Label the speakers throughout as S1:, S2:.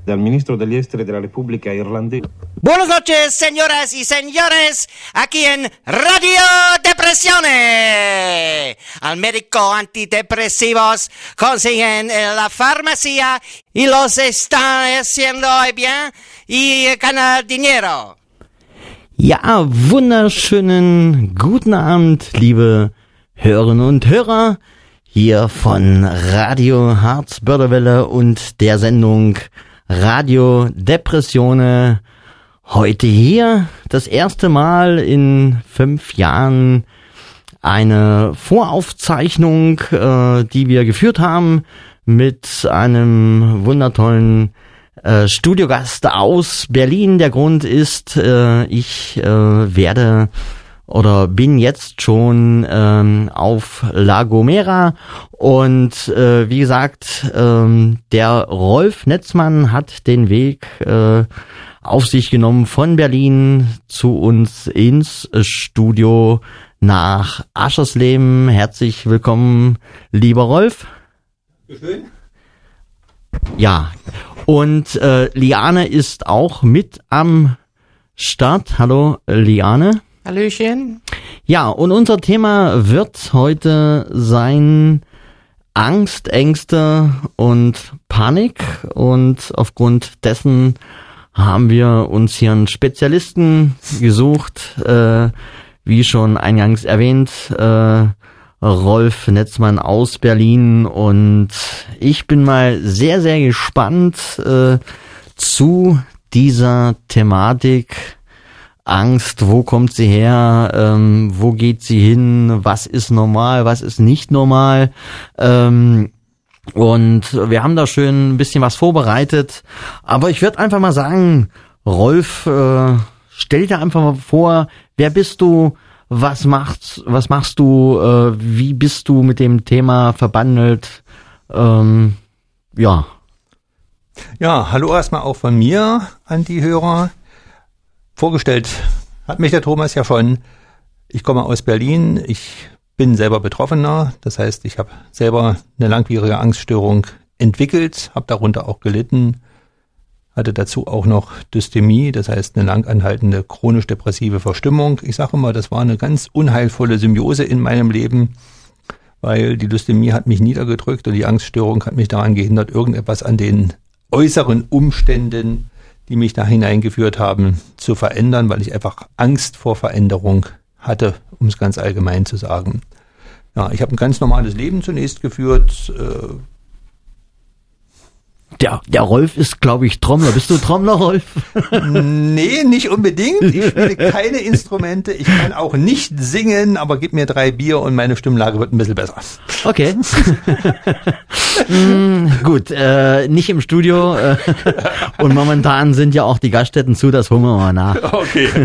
S1: dal ministro degli esteri della Repubblica Irlandese.
S2: Buenas noches, señoras y señores, aquí en Radio Depresione. Al médico antidepresivos consiguen en la farmacia y los están haciendo bien y ganan dinero.
S3: Ja, wunderschönen guten Abend, liebe Hörerinnen und Hörer, hier von Radio Harz-Börderwelle und der Sendung Radio Depressione. Heute hier das erste Mal in 5 Jahren eine Voraufzeichnung, die wir geführt haben mit einem wundertollen Studiogast aus Berlin. Der Grund ist, ich werde oder bin jetzt schon auf La Gomera und wie gesagt, der Rolf Netzmann hat den Weg auf sich genommen von Berlin zu uns ins Studio nach Aschersleben. Herzlich willkommen, lieber Rolf.
S4: Schön.
S3: Ja, und Liane ist auch mit am Start. Hallo, Liane.
S5: Hallöchen.
S3: Ja, und unser Thema wird heute sein Angst, Ängste und Panik. Und aufgrund dessen haben wir uns hier einen Spezialisten gesucht, wie schon eingangs erwähnt, Rolf Netzmann aus Berlin. Und ich bin mal sehr, sehr gespannt zu dieser Thematik. Angst, wo kommt sie her, wo geht sie hin, was ist normal, was ist nicht normal, und wir haben da schön ein bisschen was vorbereitet, aber ich würde einfach mal sagen, Rolf, stell dir einfach mal vor, wer bist du, was machst du, wie bist du mit dem Thema verbandelt, ja.
S4: Ja, hallo erstmal auch von mir an die Hörer. Vorgestellt hat mich der Thomas ja schon. Ich komme aus Berlin, ich bin selber Betroffener, das heißt, ich habe selber eine langwierige Angststörung entwickelt, habe darunter auch gelitten, hatte dazu auch noch Dysthymie, das heißt eine lang anhaltende chronisch-depressive Verstimmung. Ich sage immer, das war eine ganz unheilvolle Symbiose in meinem Leben, weil die Dysthymie hat mich niedergedrückt und die Angststörung hat mich daran gehindert, irgendetwas an den äußeren Umständen, die mich da hineingeführt haben, zu verändern, weil ich einfach Angst vor Veränderung hatte, um es ganz allgemein zu sagen. Ja, ich habe ein ganz normales Leben zunächst geführt.
S3: Der Rolf ist, glaube ich, Trommler. Bist du Trommler, Rolf?
S4: Nee, nicht unbedingt. Ich spiele keine Instrumente. Ich kann auch nicht singen, aber gib mir 3 Bier und meine Stimmlage wird ein bisschen besser.
S3: Okay. Gut, nicht im Studio. Und momentan sind ja auch die Gaststätten zu, das holen wir mal nach.
S4: Okay.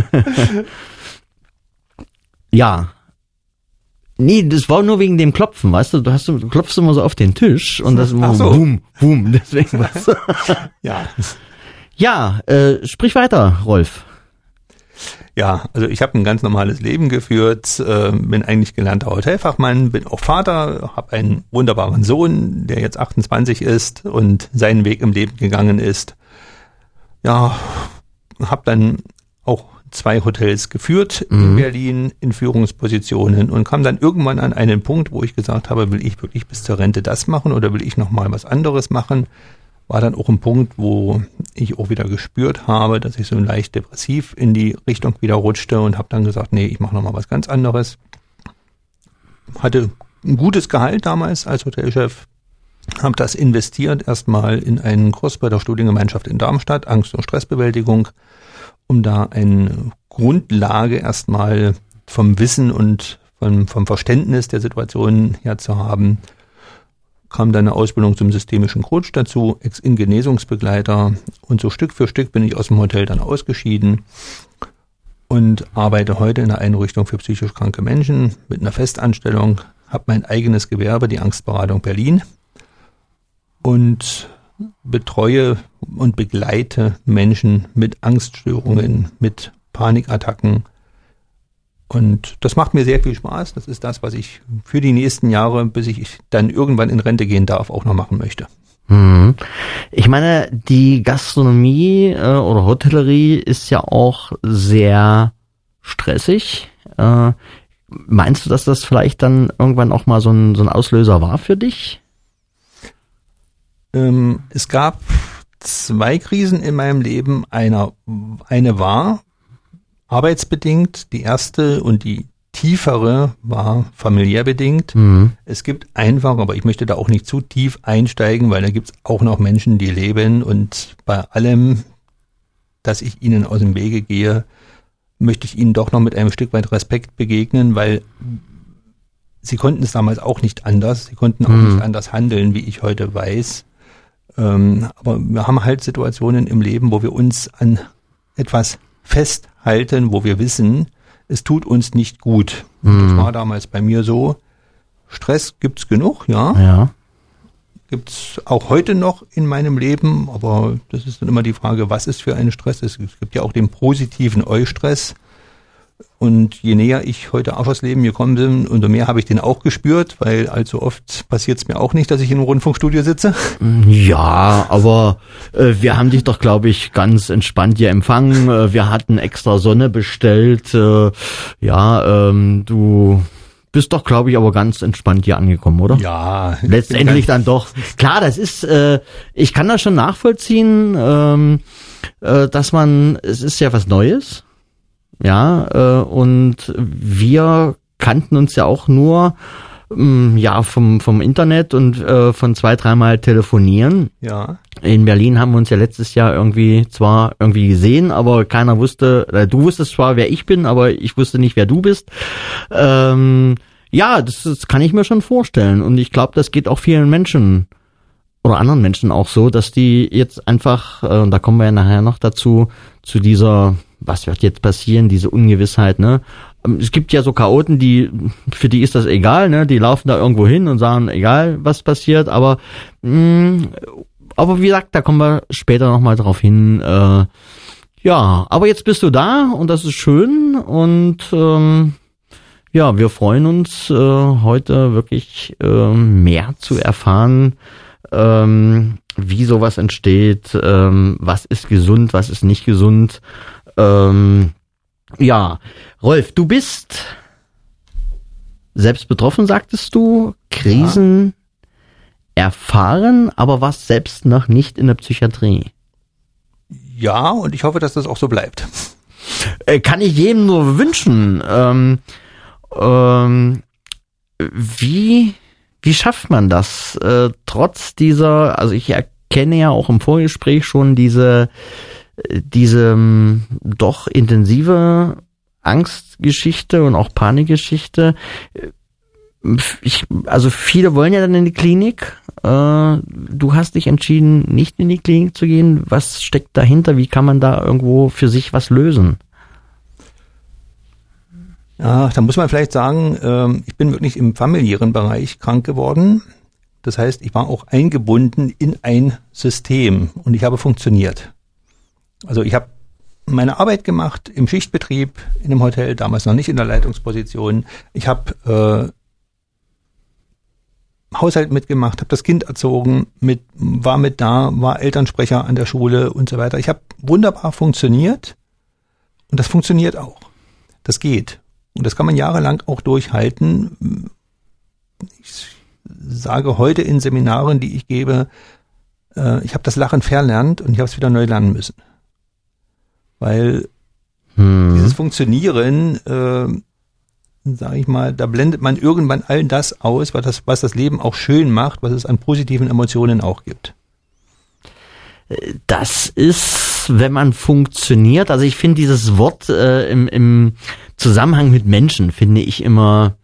S3: Ja. Nee, das war nur wegen dem Klopfen, weißt du? Du klopfst immer so auf den Tisch und das immer
S4: so.
S3: Boom, boom, deswegen weißt du.
S4: Ja.
S3: Ja, sprich weiter, Rolf.
S4: Ja, also ich habe ein ganz normales Leben geführt, bin eigentlich gelernter Hotelfachmann, bin auch Vater, habe einen wunderbaren Sohn, der jetzt 28 ist und seinen Weg im Leben gegangen ist. Ja, habe dann auch 2 Hotels geführt in Berlin in Führungspositionen und kam dann irgendwann an einen Punkt, wo ich gesagt habe, will ich wirklich bis zur Rente das machen oder will ich nochmal was anderes machen? War dann auch ein Punkt, wo ich auch wieder gespürt habe, dass ich so leicht depressiv in die Richtung wieder rutschte und habe dann gesagt, nee, ich mache nochmal was ganz anderes. Hatte ein gutes Gehalt damals als Hotelchef, habe das investiert erstmal in einen Kurs bei der Studiengemeinschaft in Darmstadt, Angst- und Stressbewältigung, um da eine Grundlage erstmal vom Wissen und vom Verständnis der Situation her zu haben. Kam dann eine Ausbildung zum systemischen Coach dazu, Ex-In-Genesungsbegleiter und so Stück für Stück bin ich aus dem Hotel dann ausgeschieden und arbeite heute in einer Einrichtung für psychisch kranke Menschen mit einer Festanstellung, habe mein eigenes Gewerbe, die Angstberatung Berlin und betreue und begleite Menschen mit Angststörungen, mit Panikattacken. Und das macht mir sehr viel Spaß. Das ist das, was ich für die nächsten Jahre, bis ich dann irgendwann in Rente gehen darf, auch noch machen möchte.
S3: Ich meine, die Gastronomie oder Hotellerie ist ja auch sehr stressig. Meinst du, dass das vielleicht dann irgendwann auch mal so ein Auslöser war für dich?
S4: Es gab 2 Krisen in meinem Leben. Eine war arbeitsbedingt, die erste und die tiefere war familiär bedingt. Es gibt einfach, aber ich möchte da auch nicht zu tief einsteigen, weil da gibt es auch noch Menschen, die leben, und bei allem, dass ich ihnen aus dem Wege gehe, möchte ich ihnen doch noch mit einem Stück weit Respekt begegnen, weil sie konnten es damals auch nicht anders. Sie konnten auch nicht anders handeln, wie ich heute weiß. Aber wir haben halt Situationen im Leben, wo wir uns an etwas festhalten, wo wir wissen, es tut uns nicht gut. Das war damals bei mir so. Stress gibt's genug, ja. Gibt's auch heute noch in meinem Leben, aber das ist dann immer die Frage, was ist für ein Stress? Es gibt ja auch den positiven Eustress. Und je näher ich heute auf das Leben gekommen bin, umso mehr habe ich den auch gespürt, weil allzu oft passiert es mir auch nicht, dass ich in einem Rundfunkstudio sitze.
S3: Ja, aber wir haben dich doch, glaube ich, ganz entspannt hier empfangen. Wir hatten extra Sonne bestellt. Du bist doch, glaube ich, aber ganz entspannt hier angekommen, oder?
S4: Ja.
S3: Letztendlich dann doch. Klar, das ist, ich kann das schon nachvollziehen, dass es ist ja was Neues. Ja, und wir kannten uns ja auch nur vom Internet und von 2-3 Mal telefonieren.
S4: Ja.
S3: In Berlin haben wir uns ja letztes Jahr irgendwie gesehen, aber keiner wusste, du wusstest zwar, wer ich bin, aber ich wusste nicht, wer du bist. Das kann ich mir schon vorstellen, und ich glaube, das geht auch vielen Menschen oder anderen Menschen auch so, dass die jetzt einfach, und da kommen wir ja nachher noch dazu, zu dieser, was wird jetzt passieren, diese Ungewissheit, ne? Es gibt ja so Chaoten, für die ist das egal, ne? Die laufen da irgendwo hin und sagen, egal was passiert, aber wie gesagt, da kommen wir später nochmal drauf hin. Aber jetzt bist du da, und das ist schön, und wir freuen uns heute wirklich mehr zu erfahren, wie sowas entsteht, was ist gesund, was ist nicht gesund. Rolf, du bist selbst betroffen, sagtest du, Krisen erfahren, aber warst selbst noch nicht in der Psychiatrie.
S4: Ja, und ich hoffe, dass das auch so bleibt.
S3: Kann ich jedem nur wünschen. Wie schafft man das? Trotz dieser, also ich erkenne ja auch im Vorgespräch schon diese doch intensive Angstgeschichte und auch Panikgeschichte. Also viele wollen ja dann in die Klinik. Du hast dich entschieden, nicht in die Klinik zu gehen. Was steckt dahinter? Wie kann man da irgendwo für sich was lösen?
S4: Ja, da muss man vielleicht sagen, ich bin wirklich im familiären Bereich krank geworden. Das heißt, ich war auch eingebunden in ein System und ich habe funktioniert. Also ich habe meine Arbeit gemacht im Schichtbetrieb in einem Hotel, damals noch nicht in der Leitungsposition. Ich habe Haushalt mitgemacht, habe das Kind erzogen, war mit da, war Elternsprecher an der Schule und so weiter. Ich habe wunderbar funktioniert und das funktioniert auch. Das geht. Und das kann man jahrelang auch durchhalten. Ich sage heute in Seminaren, die ich gebe, ich habe das Lachen verlernt und ich habe es wieder neu lernen müssen. Weil dieses Funktionieren, sage ich mal, da blendet man irgendwann all das aus, was das Leben auch schön macht, was es an positiven Emotionen auch gibt.
S3: Das ist, wenn man funktioniert, also ich finde dieses Wort im Zusammenhang mit Menschen finde ich immer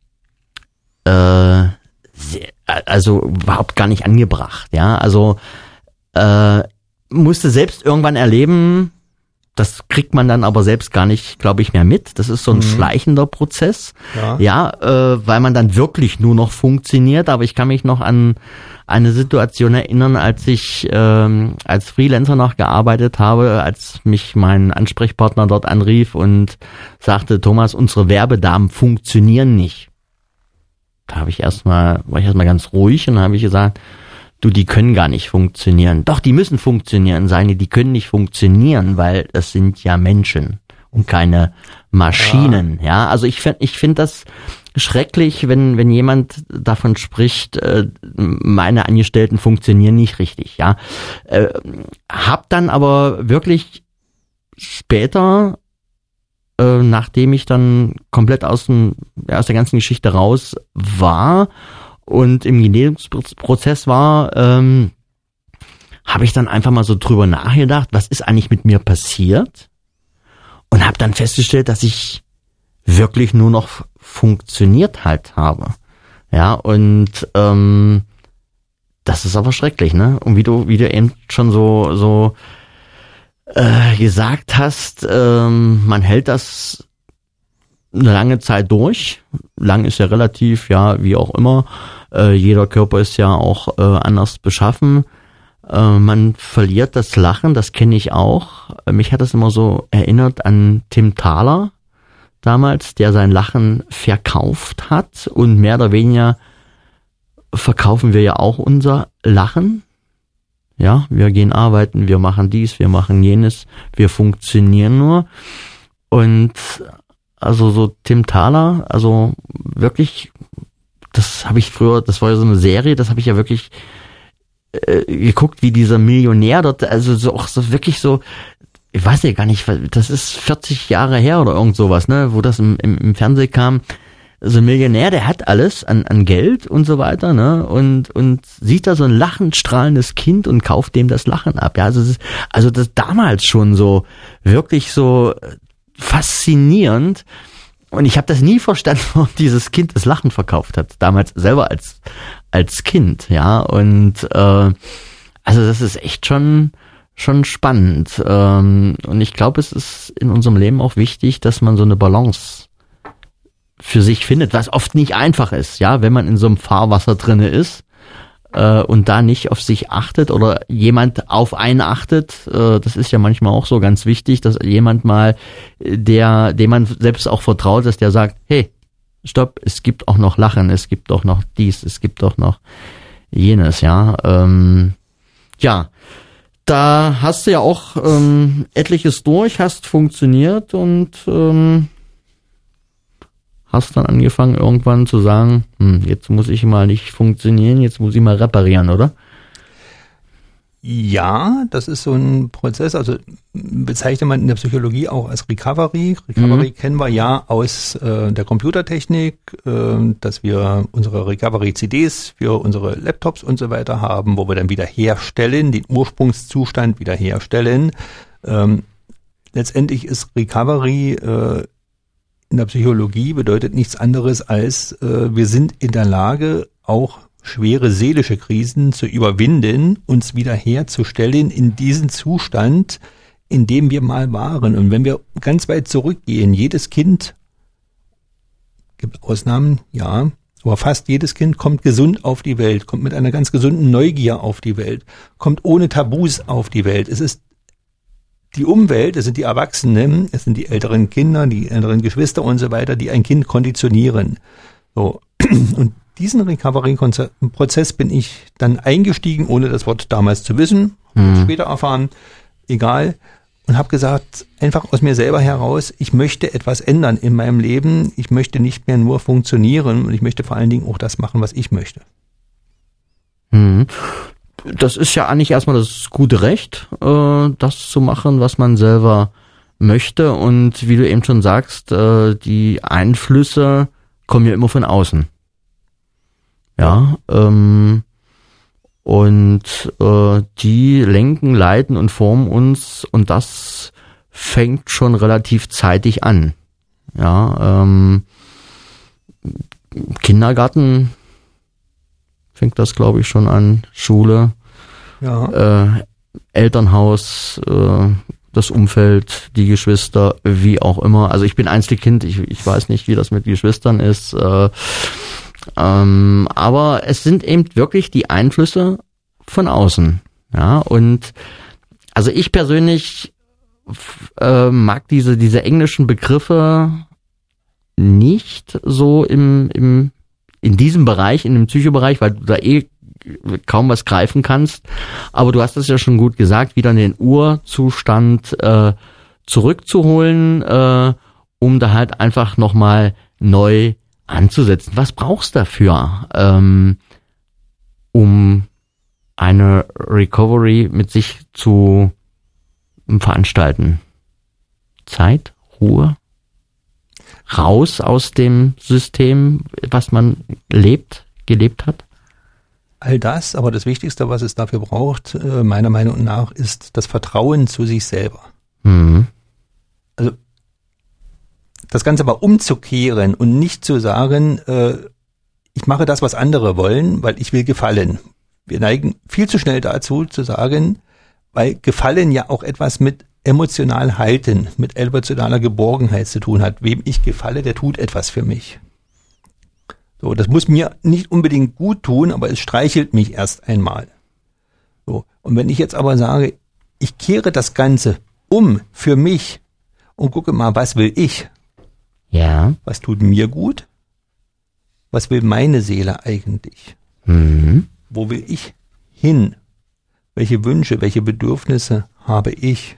S3: überhaupt gar nicht angebracht, ja, also musste selbst irgendwann erleben, das kriegt man dann aber selbst gar nicht, glaube ich, mehr mit. Das ist so ein schleichender Prozess, weil man dann wirklich nur noch funktioniert. Aber ich kann mich noch an eine Situation erinnern, als ich als Freelancer noch gearbeitet habe, als mich mein Ansprechpartner dort anrief und sagte, Thomas, unsere Werbedamen funktionieren nicht. Da war ich erstmal ganz ruhig und habe ich gesagt, die können gar nicht funktionieren. Doch, die müssen funktionieren, sagen die können nicht funktionieren, weil das sind ja Menschen und keine Maschinen. Ja, also ich finde das schrecklich, wenn jemand davon spricht, meine Angestellten funktionieren nicht richtig. Ja, hab dann aber wirklich später, nachdem ich dann komplett aus der ganzen Geschichte raus war und im Genehmigungsprozess war, habe ich dann einfach mal so drüber nachgedacht, was ist eigentlich mit mir passiert, und habe dann festgestellt, dass ich wirklich nur noch funktioniert halt habe. Ja, und das ist aber schrecklich, ne? Und wie du eben schon so gesagt hast, man hält das eine lange Zeit durch. Lang ist ja relativ, ja, wie auch immer. Jeder Körper ist ja auch anders beschaffen. Man verliert das Lachen, das kenne ich auch. Mich hat das immer so erinnert an Tim Thaler damals, der sein Lachen verkauft hat, und mehr oder weniger verkaufen wir ja auch unser Lachen. Ja, wir gehen arbeiten, wir machen dies, wir machen jenes, wir funktionieren nur. Und also so Tim Thaler, also wirklich, das habe ich früher, das war ja so eine Serie, das habe ich ja wirklich geguckt, wie dieser Millionär dort, also so auch so wirklich so, ich weiß ja gar nicht, das ist 40 Jahre her oder irgend sowas, ne, wo das im Fernsehen kam. So ein Millionär, der hat alles an Geld und so weiter, ne, und sieht da so ein lachend strahlendes Kind und kauft dem das Lachen ab. Ja, also das damals schon so wirklich so faszinierend, und ich habe das nie verstanden, warum dieses Kind das Lachen verkauft hat, damals selber als Kind, ja, und also das ist echt schon spannend, und ich glaube, es ist in unserem Leben auch wichtig, dass man so eine Balance für sich findet, was oft nicht einfach ist, ja, wenn man in so einem Fahrwasser drinne ist und da nicht auf sich achtet oder jemand auf einen achtet. Das ist ja manchmal auch so ganz wichtig, dass jemand mal, dem man selbst auch vertraut, dass der sagt, hey, stopp, es gibt auch noch Lachen, es gibt auch noch dies, es gibt auch noch jenes, ja. Ja, da hast du ja auch etliches durch, hast funktioniert und hast dann angefangen irgendwann zu sagen, jetzt muss ich mal nicht funktionieren, jetzt muss ich mal reparieren, oder?
S4: Ja, das ist so ein Prozess, also bezeichnet man in der Psychologie auch als Recovery. Recovery kennen wir ja aus der Computertechnik, dass wir unsere Recovery-CDs für unsere Laptops und so weiter haben, wo wir dann wieder herstellen, den Ursprungszustand wieder herstellen. Letztendlich ist Recovery in der Psychologie bedeutet nichts anderes als, wir sind in der Lage, auch schwere seelische Krisen zu überwinden, uns wieder herzustellen in diesen Zustand, in dem wir mal waren. Und wenn wir ganz weit zurückgehen, jedes Kind, gibt Ausnahmen, ja, aber fast jedes Kind kommt gesund auf die Welt, kommt mit einer ganz gesunden Neugier auf die Welt, kommt ohne Tabus auf die Welt. Es ist die Umwelt, es sind die Erwachsenen, es sind die älteren Kinder, die älteren Geschwister und so weiter, die ein Kind konditionieren. So. Und diesen Recovery-Prozess bin ich dann eingestiegen, ohne das Wort damals zu wissen, später erfahren, egal, und habe gesagt, einfach aus mir selber heraus, ich möchte etwas ändern in meinem Leben, ich möchte nicht mehr nur funktionieren und ich möchte vor allen Dingen auch das machen, was ich möchte.
S3: Das ist ja eigentlich erstmal das gute Recht, das zu machen, was man selber möchte, und wie du eben schon sagst, die Einflüsse kommen ja immer von außen. Ja, und die lenken, leiten und formen uns, und das fängt schon relativ zeitig an. Ja, Kindergarten fängt das, glaube ich, schon an, Schule, ja. Elternhaus, das Umfeld, die Geschwister, wie auch immer. Also ich bin Einzelkind, ich weiß nicht, wie das mit Geschwistern ist, aber es sind eben wirklich die Einflüsse von außen. Ja, und also ich persönlich mag diese englischen Begriffe nicht so in diesem Bereich, in dem Psychobereich, weil du da kaum was greifen kannst. Aber du hast es ja schon gut gesagt, wieder in den Urzustand zurückzuholen, um da halt einfach nochmal neu anzusetzen. Was brauchst du dafür, um eine Recovery mit sich zu veranstalten? Zeit, Ruhe, raus aus dem System, was man gelebt hat?
S4: All das, aber das Wichtigste, was es dafür braucht, meiner Meinung nach, ist das Vertrauen zu sich selber.
S3: Mhm.
S4: Also das Ganze mal umzukehren und nicht zu sagen, ich mache das, was andere wollen, weil ich will gefallen. Wir neigen viel zu schnell dazu, zu sagen, weil Gefallen ja auch etwas mit emotional halten, mit emotionaler Geborgenheit zu tun hat. Wem ich gefalle, der tut etwas für mich. So, das muss mir nicht unbedingt gut tun, aber es streichelt mich erst einmal. So, und wenn ich jetzt aber sage, ich kehre das Ganze um für mich und gucke mal, was will ich?
S3: Ja.
S4: Was tut mir gut? Was will meine Seele eigentlich?
S3: Mhm.
S4: Wo will ich hin? Welche Wünsche, welche Bedürfnisse habe ich?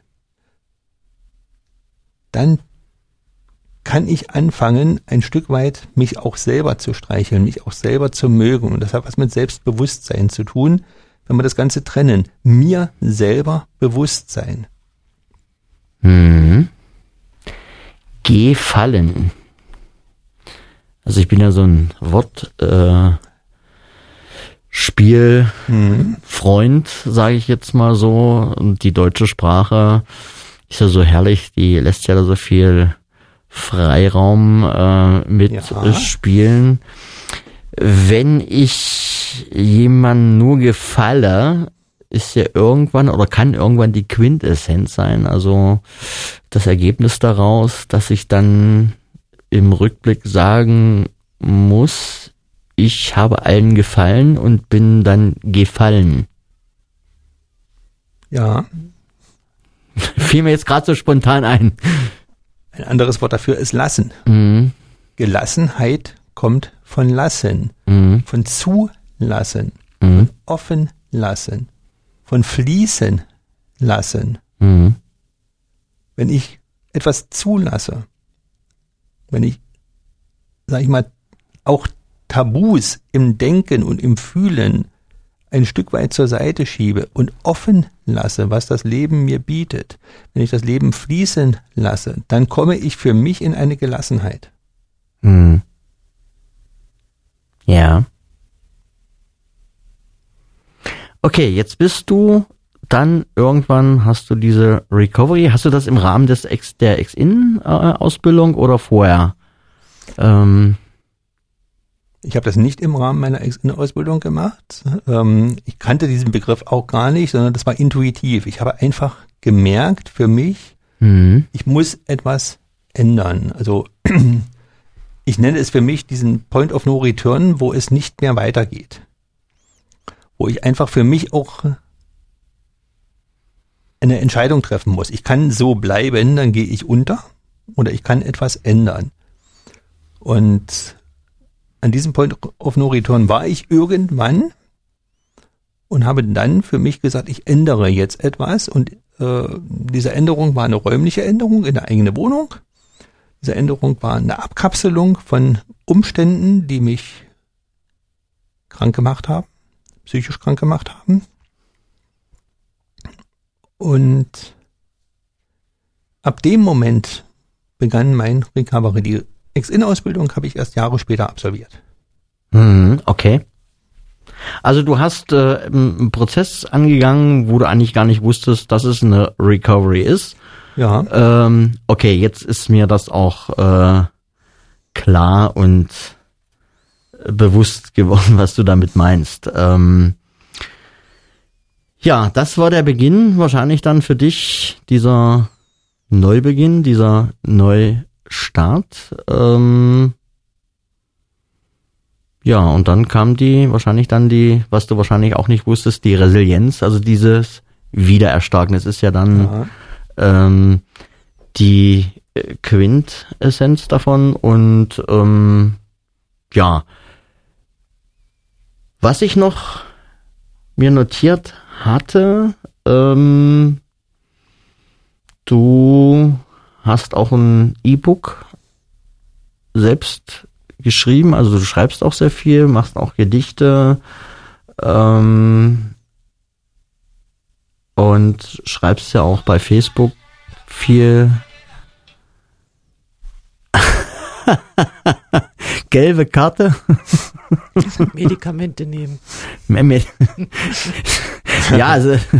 S4: Dann kann ich anfangen, ein Stück weit mich auch selber zu streicheln, mich auch selber zu mögen. Und das hat was mit Selbstbewusstsein zu tun, wenn wir das Ganze trennen. Mir selber bewusst sein.
S3: Mhm. Gefallen. Also ich bin ja so ein Wortspielfreund, sage ich jetzt mal so. Und die deutsche Sprache ist ja so herrlich, die lässt ja da so viel Freiraum mit spielen. Wenn ich jemandem nur gefalle, ist ja irgendwann oder kann irgendwann die Quintessenz sein, also das Ergebnis daraus, dass ich dann im Rückblick sagen muss, ich habe allen gefallen und bin dann gefallen.
S4: Ja.
S3: Fiel mir jetzt gerade so spontan ein.
S4: Ein anderes Wort dafür ist lassen.
S3: Mhm.
S4: Gelassenheit kommt von lassen, von zulassen, von offen lassen, von fließen lassen.
S3: Mhm.
S4: Wenn ich etwas zulasse, wenn ich, sag ich mal, auch Tabus im Denken und im Fühlen ein Stück weit zur Seite schiebe und offen lasse, was das Leben mir bietet, wenn ich das Leben fließen lasse, dann komme ich für mich in eine Gelassenheit.
S3: Mhm. Ja. Okay, jetzt bist du dann irgendwann, hast du diese Recovery, hast du das im Rahmen der Ex-In-Ausbildung oder vorher?
S4: Ich habe das nicht im Rahmen meiner Ex-In-Ausbildung gemacht. Ich kannte diesen Begriff auch gar nicht, sondern das war intuitiv. Ich habe einfach gemerkt für mich, ich muss etwas ändern. Also ich nenne es für mich diesen Point of No Return, wo es nicht mehr weitergeht. Wo ich einfach für mich auch eine Entscheidung treffen muss. Ich kann so bleiben, dann gehe ich unter, oder ich kann etwas ändern. Und an diesem Point of No Return war ich irgendwann und habe dann für mich gesagt, ich ändere jetzt etwas. Und diese Änderung war eine räumliche Änderung in der eigenen Wohnung. Diese Änderung war eine Abkapselung von Umständen, die mich krank gemacht haben, psychisch krank gemacht haben. Und ab dem Moment begann mein Recovery. Die Ex-In-Ausbildung habe ich erst Jahre später absolviert.
S3: Okay. Also du hast einen Prozess angegangen, wo du eigentlich gar nicht wusstest, dass es eine Recovery ist.
S4: Ja.
S3: Okay, jetzt ist mir das auch klar und bewusst geworden, was du damit meinst. Ja, das war der Beginn wahrscheinlich dann für dich, dieser Neubeginn, dieser Neustart. Ja, und dann kam wahrscheinlich dann was du wahrscheinlich auch nicht wusstest, die Resilienz, also dieses Wiedererstarken. Es ist ja dann die Quintessenz davon und ja, was ich noch mir notiert hatte, du hast auch ein E-Book selbst geschrieben, also du schreibst auch sehr viel, machst auch Gedichte und schreibst ja auch bei Facebook viel. Gelbe Karte.
S5: Medikamente nehmen.
S3: Ja,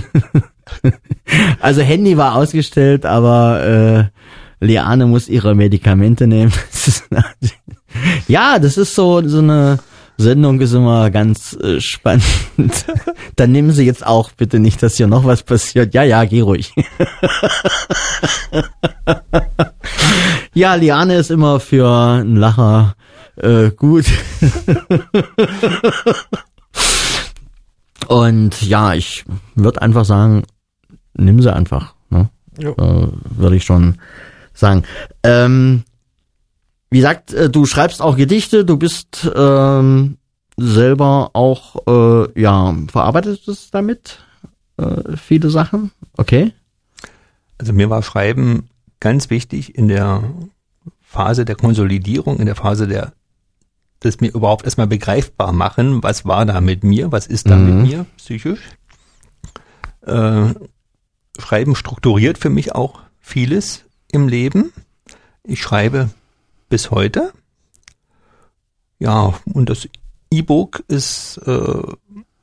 S3: also Handy war ausgestellt, aber Liane muss ihre Medikamente nehmen. Ja, das ist so eine Sendung, ist immer ganz spannend. Dann nehmen Sie jetzt auch bitte nicht, dass hier noch was passiert. Ja, geh ruhig. Ja, Liane ist immer für einen Lacher gut. Und ja, ich würde einfach sagen, nimm sie einfach. Ne? Würde ich schon sagen. Wie gesagt, du schreibst auch Gedichte, du bist selber auch, verarbeitest es damit? Viele Sachen? Okay.
S4: Also mir war Schreiben ganz wichtig in der Phase der Konsolidierung, in der Phase das mir überhaupt erstmal begreifbar machen, was war da mit mir, was ist da mit mir psychisch. Schreiben strukturiert für mich auch vieles im Leben. Ich schreibe bis heute. Ja, und das E-Book ist, wir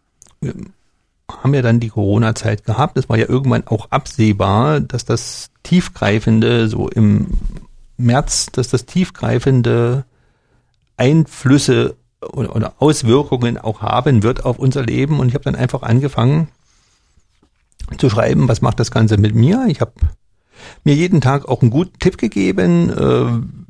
S4: haben ja dann die Corona-Zeit gehabt. Es war ja irgendwann auch absehbar, dass das tiefgreifende, so im März, dass das tiefgreifende Einflüsse oder Auswirkungen auch haben wird auf unser Leben. Und ich habe dann einfach angefangen zu schreiben, was macht das Ganze mit mir? Ich habe mir jeden Tag auch einen guten Tipp gegeben,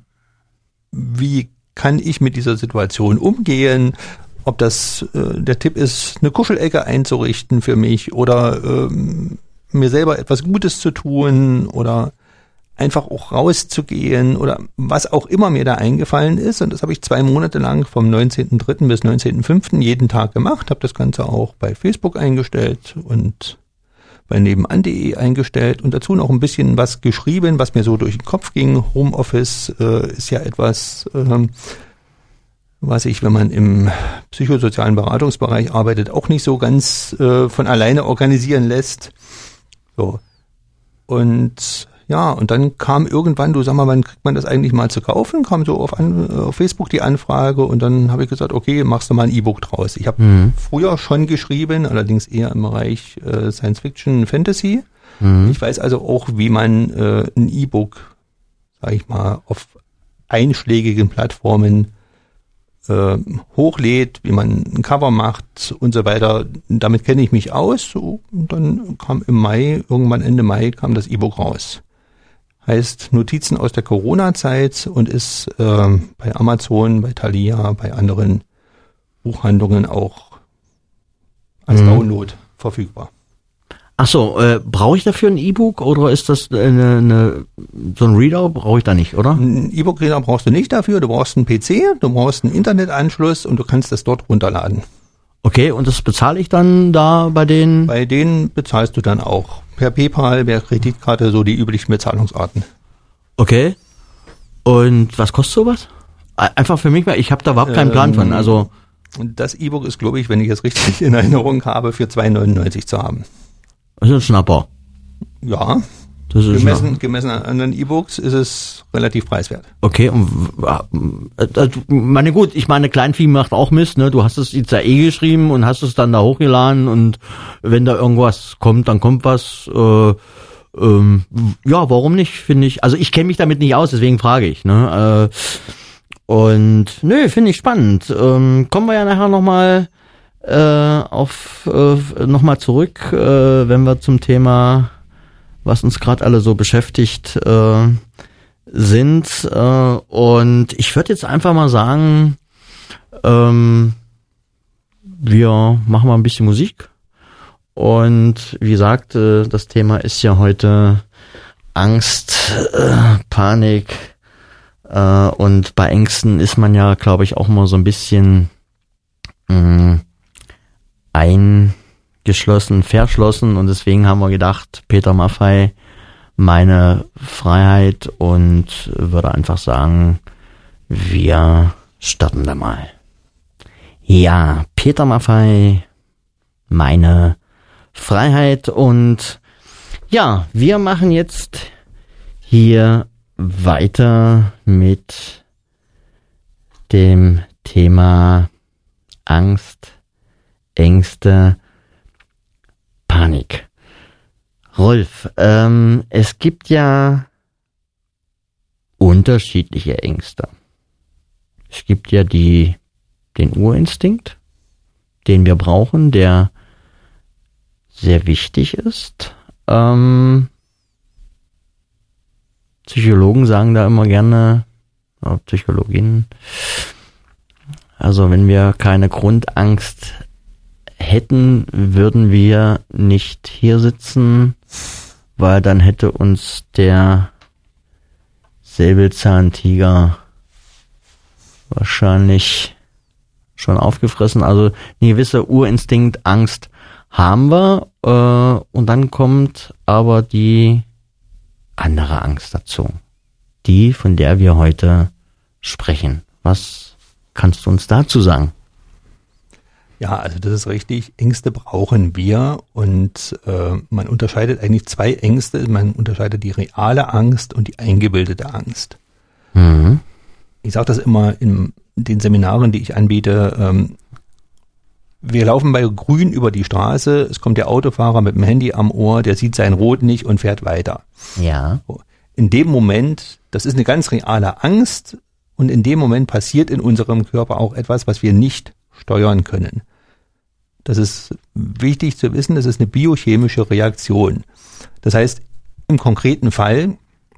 S4: wie kann ich mit dieser Situation umgehen, ob das der Tipp ist, eine Kuschelecke einzurichten für mich oder mir selber etwas Gutes zu tun oder einfach auch rauszugehen oder was auch immer mir da eingefallen ist. Und das habe ich 2 Monate lang vom 19.03. bis 19.05. jeden Tag gemacht, habe das Ganze auch bei Facebook eingestellt und bei nebenan.de eingestellt und dazu noch ein bisschen was geschrieben, was mir so durch den Kopf ging. Homeoffice ist ja etwas, was ich, wenn man im psychosozialen Beratungsbereich arbeitet, auch nicht so ganz von alleine organisieren lässt. So. Und ja, und dann kam irgendwann, du sag mal, wann kriegt man das eigentlich mal zu kaufen? Kam so auf Facebook die Anfrage und dann habe ich gesagt, okay, machst du mal ein E-Book draus. Ich habe früher schon geschrieben, allerdings eher im Bereich Science Fiction, Fantasy. Ich weiß also auch, wie man ein E-Book, sag ich mal, auf einschlägigen Plattformen hochlädt, wie man ein Cover macht und so weiter. Damit kenne ich mich aus. So, und dann kam im Mai, irgendwann Ende Mai, kam das E-Book raus. Heißt Notizen aus der Corona-Zeit und ist bei Amazon, bei Thalia, bei anderen Buchhandlungen auch als Download verfügbar.
S3: Ach so, brauche ich dafür ein E-Book oder ist das so ein Reader? Brauche ich da nicht, oder?
S4: Ein E-Book-Reader brauchst du nicht dafür. Du brauchst einen PC, du brauchst einen Internetanschluss und du kannst das dort runterladen.
S3: Okay, und das bezahle ich dann da bei denen?
S4: Bei denen bezahlst du dann auch per PayPal, per Kreditkarte, so die üblichen Bezahlungsarten.
S3: Okay. Und was kostet sowas? Einfach für mich, weil ich habe da überhaupt keinen Plan von. Also
S4: das E-Book ist, glaube ich, wenn ich es richtig in Erinnerung habe, für 2,99 zu haben.
S3: Das ist ein Schnapper.
S4: Ja.
S3: Das ist
S4: gemessen an anderen E-Books ist es relativ preiswert.
S3: Okay, und meine gut, ich meine, Kleinvieh macht auch Mist, ne? Du hast es jetzt ja geschrieben und hast es dann da hochgeladen und wenn da irgendwas kommt, dann kommt was. Ja, warum nicht, finde ich. Also ich kenne mich damit nicht aus, deswegen frage ich, ne? Und nö, finde ich spannend. Kommen wir ja nachher nochmal nochmal zurück, wenn wir zum Thema, was uns gerade alle so beschäftigt, sind. Und ich würde jetzt einfach mal sagen, wir machen mal ein bisschen Musik. Und wie gesagt, das Thema ist ja heute Angst, Panik. Und bei Ängsten ist man ja, glaube ich, auch mal so ein bisschen geschlossen, verschlossen und deswegen haben wir gedacht, Peter Maffay, meine Freiheit und würde einfach sagen, wir starten da mal. Ja, Peter Maffay, meine Freiheit und ja, wir machen jetzt hier weiter mit dem Thema Angst, Ängste, Panik. Rolf, es gibt ja unterschiedliche Ängste. Es gibt ja den Urinstinkt, den wir brauchen, der sehr wichtig ist. Psychologen sagen da immer gerne, Psychologinnen, also wenn wir keine Grundangst hätten, würden wir nicht hier sitzen, weil dann hätte uns der Säbelzahntiger wahrscheinlich schon aufgefressen. Also eine gewisse Urinstinkt, Angst haben wir und dann kommt aber die andere Angst dazu. Die, von der wir heute sprechen. Was kannst du uns dazu sagen?
S4: Ja, also das ist richtig. Ängste brauchen wir und man unterscheidet eigentlich zwei Ängste. Man unterscheidet die reale Angst und die eingebildete Angst.
S3: Mhm.
S4: Ich sage das immer in den Seminaren, die ich anbiete. Wir laufen bei Grün über die Straße, es kommt der Autofahrer mit dem Handy am Ohr, der sieht sein Rot nicht und fährt weiter.
S3: Ja.
S4: In dem Moment, das ist eine ganz reale Angst und in dem Moment passiert in unserem Körper auch etwas, was wir nicht steuern können. Das ist wichtig zu wissen, das ist eine biochemische Reaktion. Das heißt, im konkreten Fall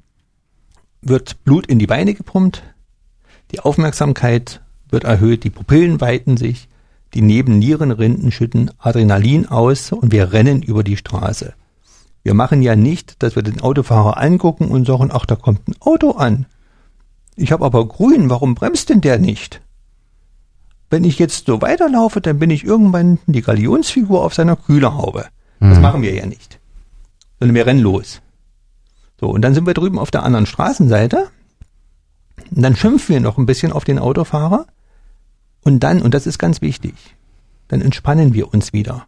S4: wird Blut in die Beine gepumpt, die Aufmerksamkeit wird erhöht, die Pupillen weiten sich, die Nebennierenrinden schütten Adrenalin aus und wir rennen über die Straße. Wir machen ja nicht, dass wir den Autofahrer angucken und sagen, ach, da kommt ein Auto an. Ich habe aber grün, warum bremst denn der nicht? Wenn ich jetzt so weiterlaufe, dann bin ich irgendwann die Galionsfigur auf seiner Kühlerhaube. Das machen wir ja nicht. Sondern wir rennen los. So, und dann sind wir drüben auf der anderen Straßenseite. Und dann schimpfen wir noch ein bisschen auf den Autofahrer. Und dann, und das ist ganz wichtig, dann entspannen wir uns wieder.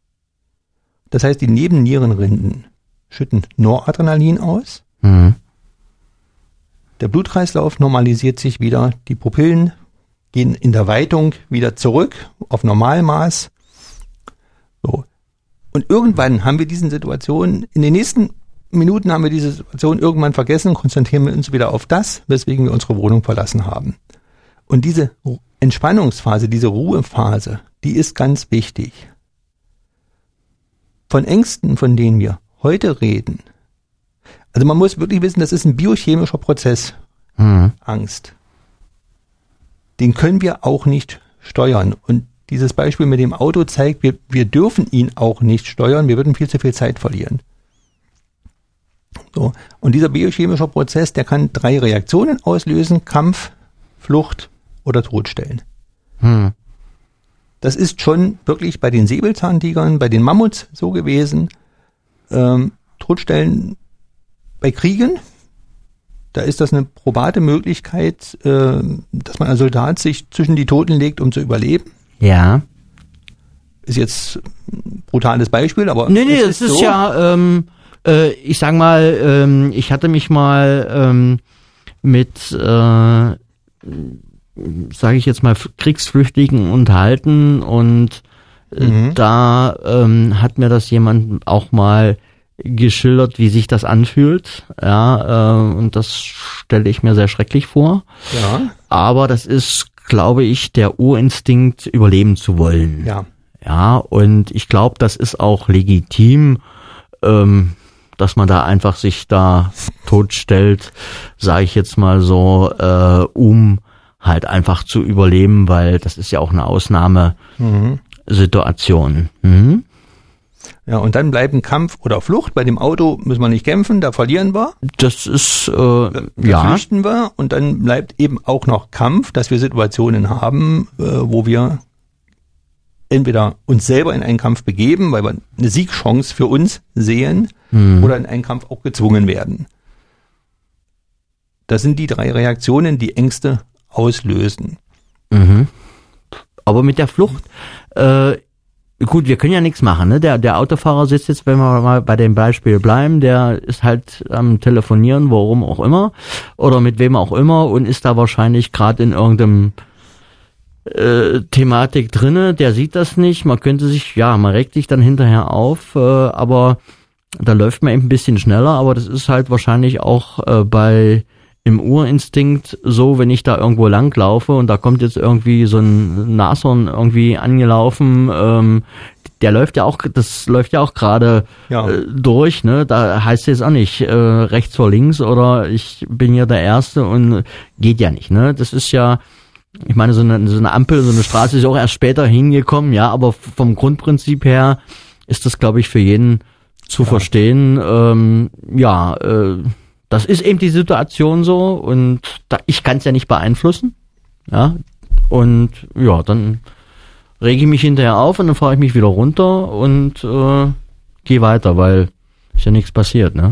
S4: Das heißt, die Nebennierenrinden schütten Noradrenalin aus.
S3: Mhm.
S4: Der Blutkreislauf normalisiert sich wieder. Die Pupillen gehen in der Weitung wieder zurück auf Normalmaß. So. Und irgendwann haben wir diese Situation, in den nächsten Minuten haben wir diese Situation irgendwann vergessen, konzentrieren wir uns wieder auf das, weswegen wir unsere Wohnung verlassen haben. Und diese Entspannungsphase, diese Ruhephase, die ist ganz wichtig. Von Ängsten, von denen wir heute reden, also man muss wirklich wissen, das ist ein biochemischer Prozess, Angst. Den können wir auch nicht steuern. Und dieses Beispiel mit dem Auto zeigt, wir dürfen ihn auch nicht steuern, wir würden viel zu viel Zeit verlieren. So. Und dieser biochemische Prozess, der kann 3 Reaktionen auslösen: Kampf, Flucht oder Todstellen. Das ist schon wirklich bei den Säbelzahntigern, bei den Mammuts so gewesen. Todstellen bei Kriegen, da ist das eine probate Möglichkeit, dass man als Soldat sich zwischen die Toten legt, um zu überleben.
S3: Ja.
S4: Ist jetzt ein brutales Beispiel, aber
S3: Nee, es ist so. Ja, ich sag mal, ich hatte mich mal mit, sage ich jetzt mal, Kriegsflüchtigen unterhalten und da hat mir das jemand auch mal geschildert, wie sich das anfühlt. Ja, und das stelle ich mir sehr schrecklich vor.
S4: Ja.
S3: Aber das ist, glaube ich, der Urinstinkt, überleben zu wollen.
S4: Ja.
S3: Ja, und ich glaube, das ist auch legitim, dass man da einfach sich da totstellt, sage ich jetzt mal so, um halt einfach zu überleben, weil das ist ja auch eine Ausnahmesituation.
S4: Ja, und dann bleiben Kampf oder Flucht. Bei dem Auto müssen wir nicht kämpfen, da verlieren wir.
S3: Das ist,
S4: Da flüchten wir und dann bleibt eben auch noch Kampf, dass wir Situationen haben, wo wir entweder uns selber in einen Kampf begeben, weil wir eine Siegchance für uns sehen, oder in einen Kampf auch gezwungen werden. Das sind die 3 Reaktionen, die Ängste auslösen.
S3: Aber mit der Flucht, gut, wir können ja nichts machen, ne? Der Autofahrer sitzt jetzt, wenn wir mal bei dem Beispiel bleiben, der ist halt am Telefonieren, warum auch immer, oder mit wem auch immer, und ist da wahrscheinlich gerade in irgendeinem Thematik drinne, der sieht das nicht, man könnte sich, man regt sich dann hinterher auf, aber da läuft man eben ein bisschen schneller, aber das ist halt wahrscheinlich auch im Urinstinkt so, wenn ich da irgendwo lang laufe und da kommt jetzt irgendwie so ein Nashorn irgendwie angelaufen, das läuft ja auch gerade durch, ne? Da heißt es jetzt auch nicht rechts vor links oder ich bin hier der Erste und geht ja nicht, ne? Das ist ja, ich meine, so eine Ampel, so eine Straße ist auch erst später hingekommen, ja, aber vom Grundprinzip her ist das, glaube ich, für jeden zu verstehen, das ist eben die Situation so und ich kann es ja nicht beeinflussen, ja, und dann rege ich mich hinterher auf und dann fahre ich mich wieder runter und gehe weiter, weil ist ja nichts passiert, ne?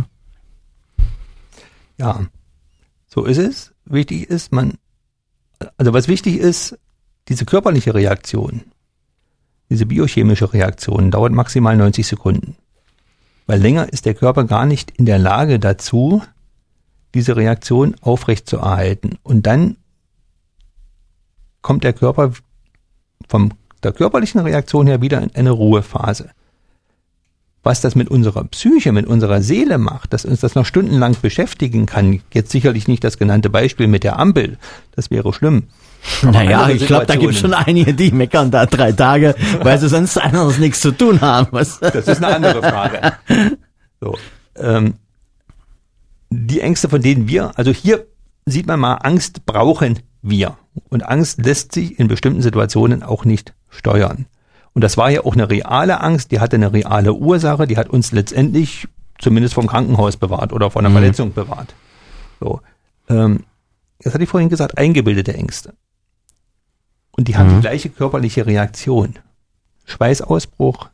S4: Ja, so ist es. Wichtig ist, was wichtig ist, diese körperliche Reaktion, diese biochemische Reaktion dauert maximal 90 Sekunden. Weil länger ist der Körper gar nicht in der Lage dazu, diese Reaktion aufrecht zu erhalten. Und dann kommt der Körper von der körperlichen Reaktion her wieder in eine Ruhephase. Was das mit unserer Psyche, mit unserer Seele macht, dass uns das noch stundenlang beschäftigen kann, jetzt sicherlich nicht das genannte Beispiel mit der Ampel, das wäre schlimm.
S3: Naja, ich glaube, da gibt es schon einige, die meckern da 3 Tage, weil sie sonst anderes nichts zu tun haben.
S4: Das ist eine andere Frage. So, die Ängste, von denen also hier sieht man mal, Angst brauchen wir. Und Angst lässt sich in bestimmten Situationen auch nicht steuern. Und das war ja auch eine reale Angst, die hatte eine reale Ursache, die hat uns letztendlich zumindest vom Krankenhaus bewahrt oder von einer Verletzung bewahrt. So, das hatte ich vorhin gesagt, eingebildete Ängste. Und die haben die gleiche körperliche Reaktion. Schweißausbruch,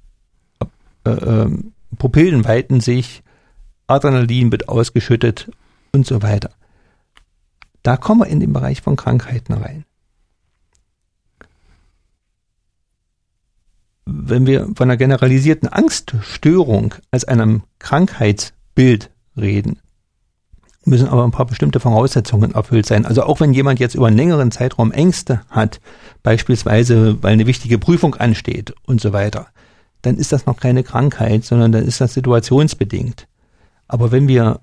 S4: Pupillen weiten sich, Adrenalin wird ausgeschüttet und so weiter. Da kommen wir in den Bereich von Krankheiten rein. Wenn wir von einer generalisierten Angststörung als einem Krankheitsbild reden, müssen aber ein paar bestimmte Voraussetzungen erfüllt sein. Also auch wenn jemand jetzt über einen längeren Zeitraum Ängste hat, beispielsweise weil eine wichtige Prüfung ansteht und so weiter, dann ist das noch keine Krankheit, sondern dann ist das situationsbedingt. Aber wenn wir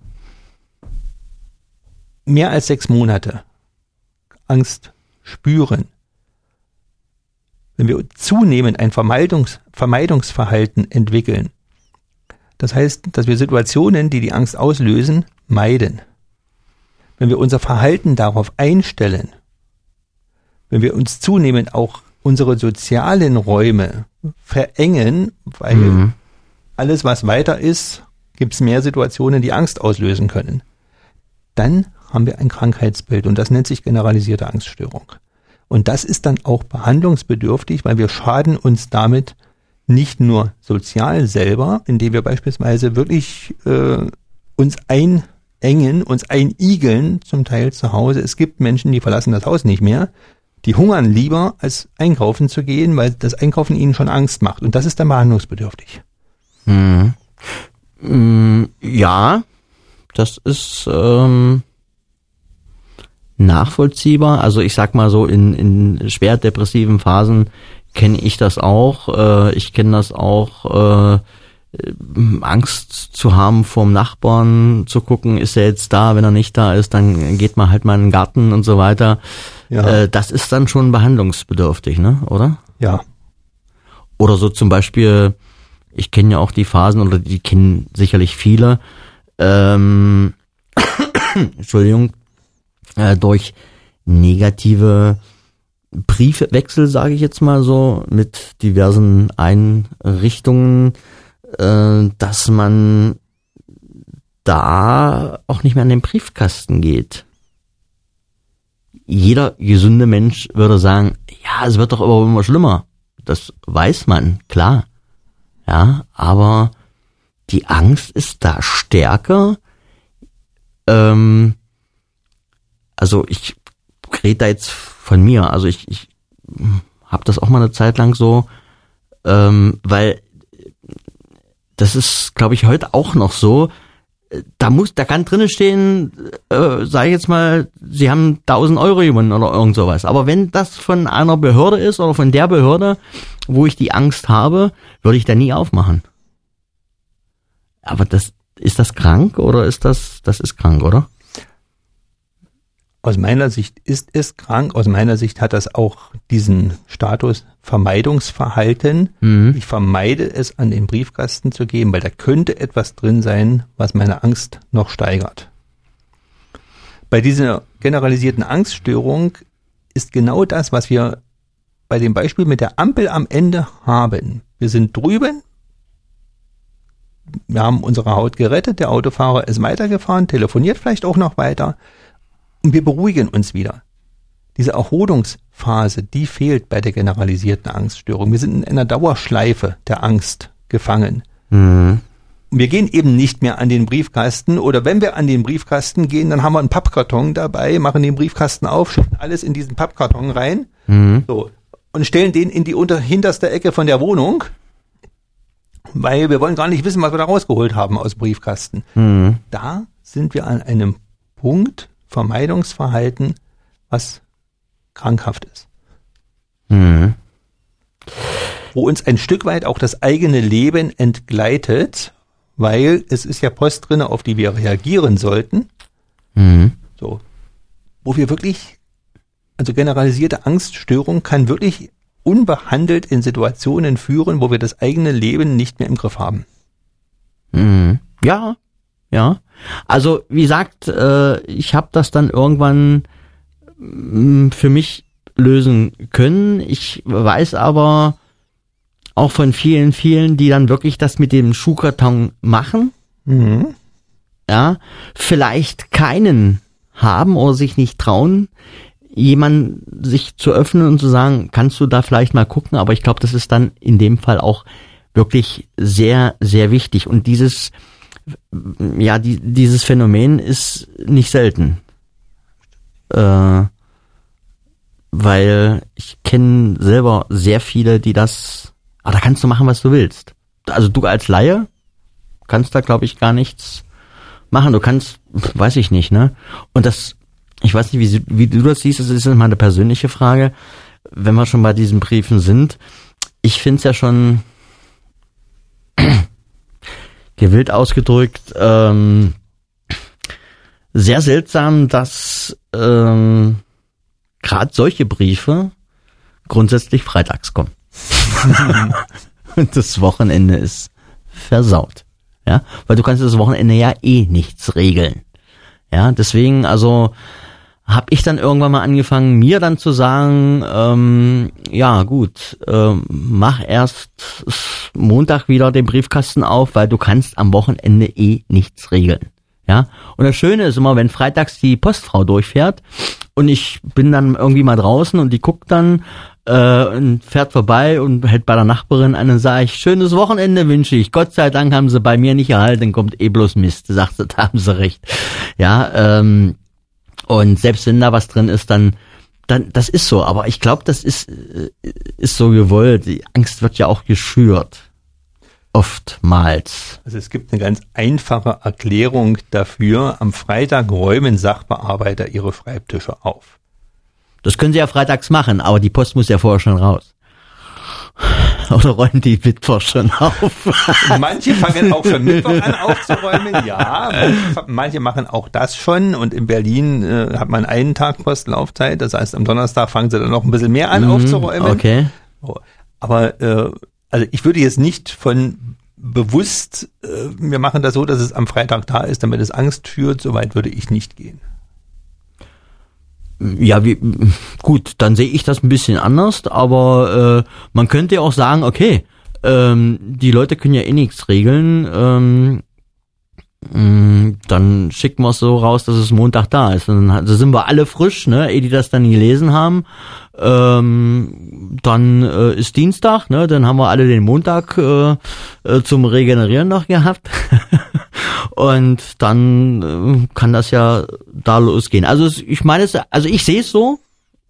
S4: mehr als 6 Monate Angst spüren, wenn wir zunehmend ein Vermeidungsverhalten entwickeln, das heißt, dass wir Situationen, die die Angst auslösen, meiden. Wenn wir unser Verhalten darauf einstellen, wenn wir uns zunehmend auch unsere sozialen Räume verengen, weil alles, was weiter ist, gibt es mehr Situationen, die Angst auslösen können, dann haben wir ein Krankheitsbild und das nennt sich generalisierte Angststörung. Und das ist dann auch behandlungsbedürftig, weil wir schaden uns damit nicht nur sozial selber, indem wir beispielsweise wirklich uns einengen, uns einigeln, zum Teil zu Hause. Es gibt Menschen, die verlassen das Haus nicht mehr. Die hungern lieber, als einkaufen zu gehen, weil das Einkaufen ihnen schon Angst macht. Und das ist dann behandlungsbedürftig.
S3: Ja, das ist nachvollziehbar. Also ich sag mal so, in schwer depressiven Phasen kenne ich das auch. Ich kenne das auch, Angst zu haben vorm Nachbarn, zu gucken, ist er jetzt da? Wenn er nicht da ist, dann geht man halt mal in den Garten und so weiter. Ja. Das ist dann schon behandlungsbedürftig, ne? Oder?
S4: Ja.
S3: Oder so zum Beispiel, ich kenne ja auch die Phasen, oder die kennen sicherlich viele, Entschuldigung, durch negative Briefwechsel, sage ich jetzt mal so, mit diversen Einrichtungen, dass man da auch nicht mehr an den Briefkasten geht. Jeder gesunde Mensch würde sagen, ja, es wird doch aber immer schlimmer. Das weiß man, klar. Ja, aber die Angst ist da stärker. Also ich rede da jetzt von mir. Also ich habe das auch mal eine Zeit lang so, weil das ist, glaube ich, heute auch noch so. Da kann drinnen stehen, sag ich jetzt mal, Sie haben 1.000 Euro gewonnen oder irgend sowas. Aber wenn das von einer Behörde ist oder von der Behörde, wo ich die Angst habe, würde ich da nie aufmachen. Aber ist das krank oder ist das ist krank, oder?
S4: Aus meiner Sicht ist es krank. Aus meiner Sicht hat das auch diesen Status Vermeidungsverhalten. Ich vermeide es, an den Briefkasten zu gehen, weil da könnte etwas drin sein, was meine Angst noch steigert. Bei dieser generalisierten Angststörung ist genau das, was wir bei dem Beispiel mit der Ampel am Ende haben. Wir sind drüben, wir haben unsere Haut gerettet, der Autofahrer ist weitergefahren, telefoniert vielleicht auch noch weiter und wir beruhigen uns wieder. Diese Erholungsphase, die fehlt bei der generalisierten Angststörung. Wir sind in einer Dauerschleife der Angst gefangen. Wir gehen eben nicht mehr an den Briefkasten oder wenn wir an den Briefkasten gehen, dann haben wir einen Pappkarton dabei, machen den Briefkasten auf, schütten alles in diesen Pappkarton rein so, und stellen den in die hinterste Ecke von der Wohnung, weil wir wollen gar nicht wissen, was wir da rausgeholt haben aus dem Briefkasten. Da sind wir an einem Punkt, Vermeidungsverhalten, was krankhaft ist. Wo uns ein Stück weit auch das eigene Leben entgleitet, weil es ist ja Post drin, auf die wir reagieren sollten. So, wo wir wirklich, also generalisierte Angststörung kann wirklich unbehandelt in Situationen führen, wo wir das eigene Leben nicht mehr im Griff haben.
S3: Ja. Also wie gesagt, ich habe das dann irgendwann für mich lösen können. Ich weiß aber auch von vielen, die dann wirklich das mit dem Schuhkarton machen. Ja, vielleicht keinen haben oder sich nicht trauen, jemanden sich zu öffnen und zu sagen, kannst du da vielleicht mal gucken, aber ich glaube, das ist dann in dem Fall auch wirklich sehr, sehr wichtig und dieses Phänomen ist nicht selten, weil ich kenne selber sehr viele, die das, da kannst du machen, was du willst. Also du als Laie kannst da, glaube ich, gar nichts machen. Du kannst, weiß ich nicht, ne? Und das, ich weiß nicht, wie du das siehst, das ist mal eine persönliche Frage, wenn wir schon bei diesen Briefen sind. Ich finde es ja schon gewillt ausgedrückt sehr seltsam, dass gerade solche Briefe grundsätzlich freitags kommen. Und das Wochenende ist versaut. Ja, weil du kannst das Wochenende ja nichts regeln. Ja, deswegen, also habe ich dann irgendwann mal angefangen, mir dann zu sagen, mach erst Montag wieder den Briefkasten auf, weil du kannst am Wochenende nichts regeln. Ja, und das Schöne ist immer, wenn freitags die Postfrau durchfährt und ich bin dann irgendwie mal draußen und die guckt dann und fährt vorbei und hält bei der Nachbarin an und sage ich, schönes Wochenende wünsche ich. Gott sei Dank haben sie bei mir nicht erhalten, kommt bloß Mist, sagt sie, da haben sie recht. Ja, und selbst wenn da was drin ist, dann das ist so. Aber ich glaube, das ist so gewollt. Die Angst wird ja auch geschürt. Oftmals.
S4: Also es gibt eine ganz einfache Erklärung dafür. Am Freitag räumen Sachbearbeiter ihre Schreibtische auf.
S3: Das können sie ja freitags machen, aber die Post muss ja vorher schon raus. Oder räumen die Mittwoch schon auf?
S4: Manche fangen auch schon Mittwoch an aufzuräumen, ja. Manche machen auch das schon. Und in Berlin hat man einen Tag Postlaufzeit. Das heißt, am Donnerstag fangen sie dann noch ein bisschen mehr an aufzuräumen.
S3: Okay.
S4: Aber also ich würde jetzt nicht von bewusst, wir machen das so, dass es am Freitag da ist, damit es Angst führt. So weit würde ich nicht gehen.
S3: Ja, gut, dann sehe ich das ein bisschen anders, aber man könnte ja auch sagen, okay, die Leute können ja nichts regeln, Dann schicken wir es so raus, dass es Montag da ist. Und dann sind wir alle frisch, ne, ehe die das dann gelesen haben. Dann ist Dienstag, ne, dann haben wir alle den Montag zum Regenerieren noch gehabt. Und dann kann das ja da losgehen. Also ich meine es, also ich sehe es so,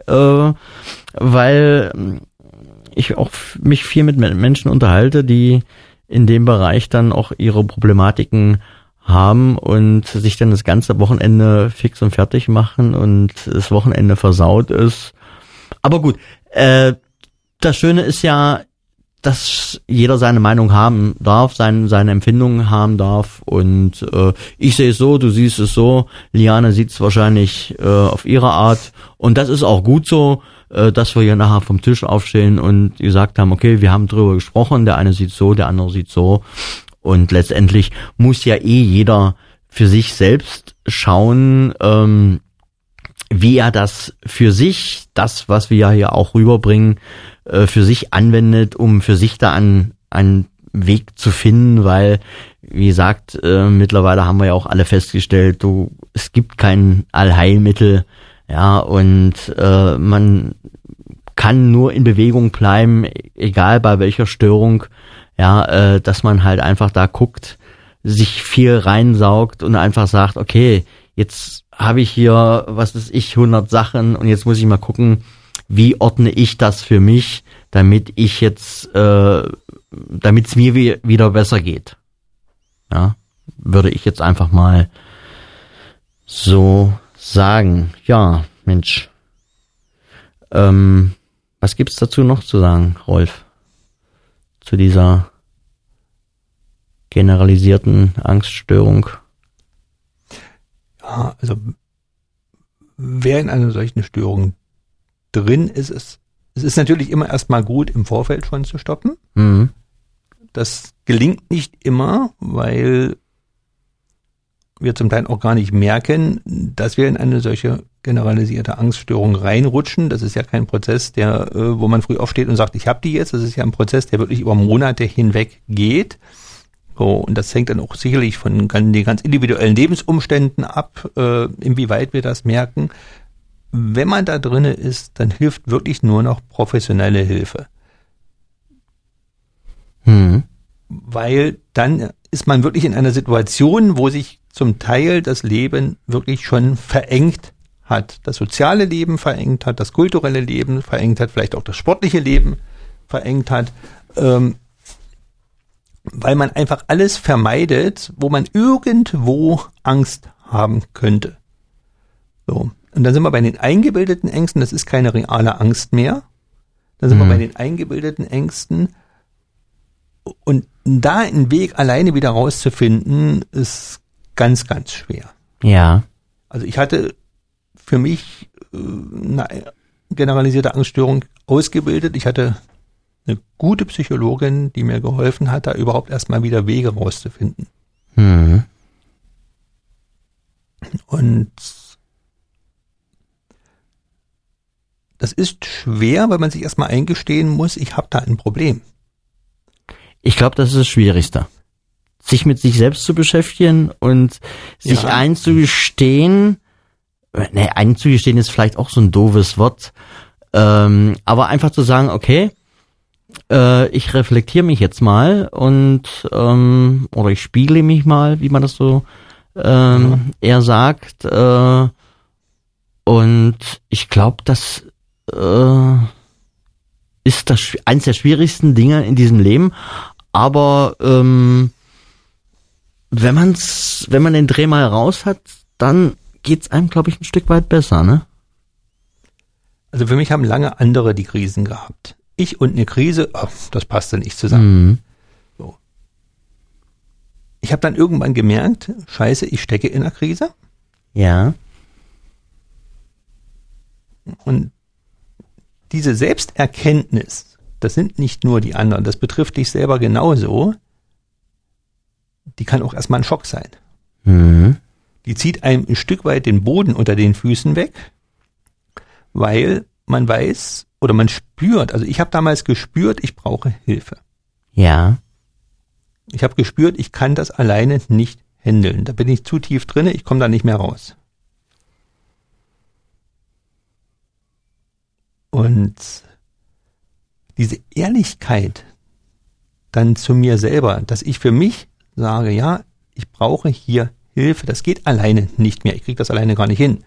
S3: weil ich auch mich viel mit Menschen unterhalte, die in dem Bereich dann auch ihre Problematiken haben und sich dann das ganze Wochenende fix und fertig machen und das Wochenende versaut ist. Aber gut, das Schöne ist ja, dass jeder seine Meinung haben darf, seine Empfindungen haben darf und ich sehe es so, du siehst es so, Liane sieht es wahrscheinlich auf ihre Art und das ist auch gut so, dass wir hier nachher vom Tisch aufstehen und gesagt haben, okay, wir haben drüber gesprochen, der eine sieht so, der andere sieht so und letztendlich muss ja jeder für sich selbst schauen, wie er das für sich, das, was wir ja hier auch rüberbringen, für sich anwendet, um für sich da einen Weg zu finden, weil, wie gesagt, mittlerweile haben wir ja auch alle festgestellt, es gibt kein Allheilmittel, ja, und man kann nur in Bewegung bleiben, egal bei welcher Störung, ja, dass man halt einfach da guckt, sich viel reinsaugt und einfach sagt, okay, jetzt habe ich hier, 100 Sachen und jetzt muss ich mal gucken, wie ordne ich das für mich, damit ich jetzt, damit es mir wieder besser geht. Ja, würde ich jetzt einfach mal so sagen. Ja, Mensch. Was gibt's dazu noch zu sagen, Rolf? Zu dieser generalisierten Angststörung?
S4: Ja, also wer in einer solchen Störung drin ist, es ist natürlich immer erstmal gut, im Vorfeld schon zu stoppen.
S3: Mhm.
S4: Das gelingt nicht immer, weil wir zum Teil auch gar nicht merken, dass wir in eine solche generalisierte Angststörung reinrutschen. Das ist ja kein Prozess, wo man früh aufsteht und sagt, ich habe die jetzt. Das ist ja ein Prozess, der wirklich über Monate hinweg geht. So, und das hängt dann auch sicherlich von den ganz individuellen Lebensumständen ab, inwieweit wir das merken. Wenn man da drinne ist, dann hilft wirklich nur noch professionelle Hilfe. Weil dann ist man wirklich in einer Situation, wo sich zum Teil das Leben wirklich schon verengt hat. Das soziale Leben verengt hat, das kulturelle Leben verengt hat, vielleicht auch das sportliche Leben verengt hat, weil man einfach alles vermeidet, wo man irgendwo Angst haben könnte. So. Und dann sind wir bei den eingebildeten Ängsten, das ist keine reale Angst mehr. Dann sind wir bei den eingebildeten Ängsten. Und da einen Weg alleine wieder rauszufinden, ist ganz, ganz schwer.
S3: Ja.
S4: Also ich hatte für mich eine generalisierte Angststörung ausgebildet. Ich hatte eine gute Psychologin, die mir geholfen hat, da überhaupt erstmal wieder Wege rauszufinden. Und das ist schwer, weil man sich erstmal eingestehen muss, ich habe da ein Problem.
S3: Ich glaube, das ist das Schwierigste. Sich mit sich selbst zu beschäftigen und sich einzugestehen, einzugestehen ist vielleicht auch so ein doofes Wort, aber einfach zu sagen, okay, ich reflektiere mich jetzt mal und oder ich spiegle mich mal, wie man das so eher sagt, und ich glaube, das ist eines der schwierigsten Dinge in diesem Leben, aber wenn man den Dreh mal raus hat, dann geht's einem, glaube ich, ein Stück weit besser, ne?
S4: Also für mich haben lange andere die Krisen gehabt. Ich und eine Krise, das passte nicht zusammen. So. Ich habe dann irgendwann gemerkt, scheiße, ich stecke in einer Krise.
S3: Ja.
S4: Und diese Selbsterkenntnis, das sind nicht nur die anderen, das betrifft dich selber genauso, die kann auch erstmal ein Schock sein. Die zieht einem ein Stück weit den Boden unter den Füßen weg, weil man weiß oder man spürt, also ich habe damals gespürt, ich brauche Hilfe.
S3: Ja.
S4: Ich habe gespürt, ich kann das alleine nicht handeln. Da bin ich zu tief drin, ich komme da nicht mehr raus. Und diese Ehrlichkeit dann zu mir selber, dass ich für mich sage, ja, ich brauche hier Hilfe, das geht alleine nicht mehr, ich kriege das alleine gar nicht hin,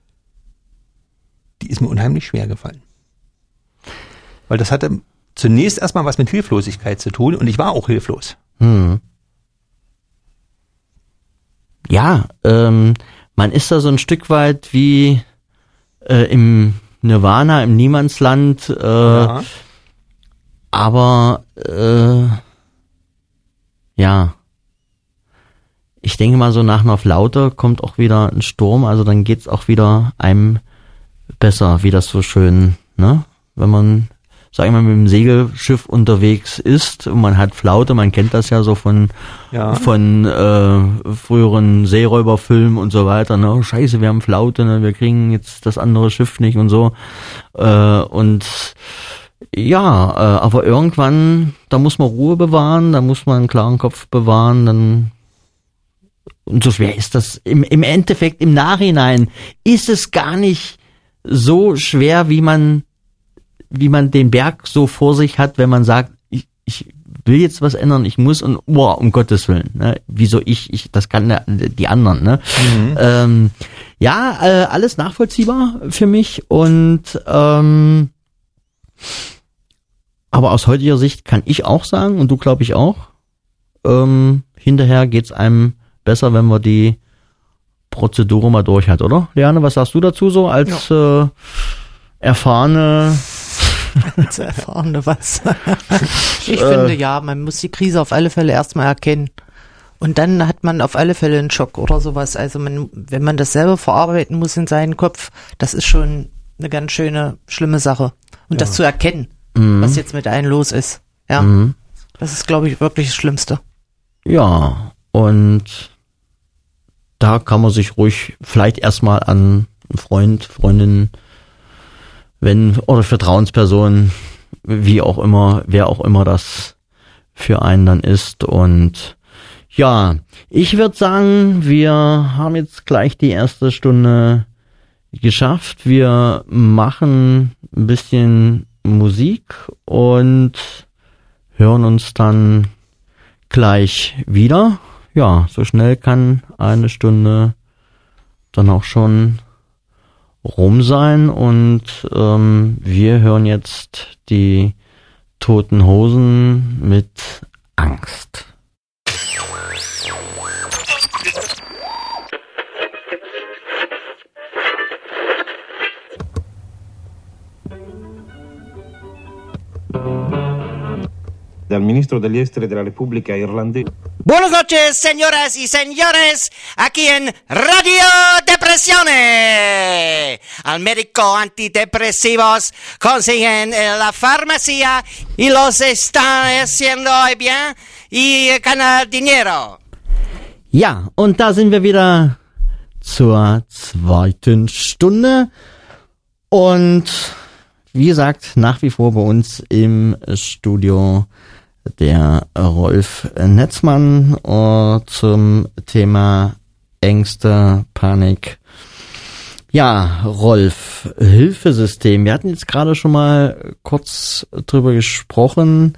S4: die ist mir unheimlich schwer gefallen. Weil das hatte zunächst erstmal was mit Hilflosigkeit zu tun und ich war auch hilflos.
S3: Ja, man ist da so ein Stück weit wie im Nirvana, im Niemandsland,
S4: Ja.
S3: aber ja, ich denke mal so nach einer Flaute kommt auch wieder ein Sturm, also dann geht's auch wieder einem besser, wie das so schön, ne? Wenn man, sag ich mal, mit dem Segelschiff unterwegs ist und man hat Flaute, man kennt das ja so von früheren Seeräuberfilmen und so weiter, ne? Oh, Scheiße, wir haben Flaute, ne? Wir kriegen jetzt das andere Schiff nicht und so. Und ja, aber irgendwann, da muss man Ruhe bewahren, da muss man einen klaren Kopf bewahren, dann und so schwer ist das im Endeffekt, im Nachhinein ist es gar nicht so schwer, wie man den Berg so vor sich hat, wenn man sagt, ich will jetzt was ändern, ich muss und um Gottes Willen, ne? Wieso ich, das kann die anderen, ne? Alles nachvollziehbar für mich und aber aus heutiger Sicht kann ich auch sagen und du glaube ich auch, hinterher geht's einem besser, wenn man die Prozedur mal durch hat, oder? Liane, was sagst du dazu so als erfahrene
S5: was? Ich finde, ja, man muss die Krise auf alle Fälle erstmal erkennen. Und dann hat man auf alle Fälle einen Schock oder sowas. Also wenn man das selber verarbeiten muss in seinen Kopf, das ist schon eine ganz schöne, schlimme Sache. Und das zu erkennen, was jetzt mit einem los ist. Ja, das ist, glaube ich, wirklich das Schlimmste.
S3: Ja, und da kann man sich ruhig vielleicht erstmal an einen Freund, Freundin, oder Vertrauensperson, wie auch immer, wer auch immer das für einen dann ist. Und ja, ich würde sagen, wir haben jetzt gleich die erste Stunde geschafft. Wir machen ein bisschen Musik und hören uns dann gleich wieder. Ja, so schnell kann eine Stunde dann auch schon rum sein und wir hören jetzt die Toten Hosen mit Angst.
S1: Dal ministro degli esteri della Repubblica Irlandese.
S2: Buenas noches, señoras y señores, aquí en Radio Depresione. Al médico antidepresivos consiguen en la farmacia y los están haciendo bien y ganan dinero.
S3: Ja, und da sind wir wieder zur zweiten Stunde und wie gesagt, nach wie vor bei uns im Studio der Rolf Netzmann zum Thema Ängste, Panik. Ja, Rolf, Hilfesystem. Wir hatten jetzt gerade schon mal kurz drüber gesprochen,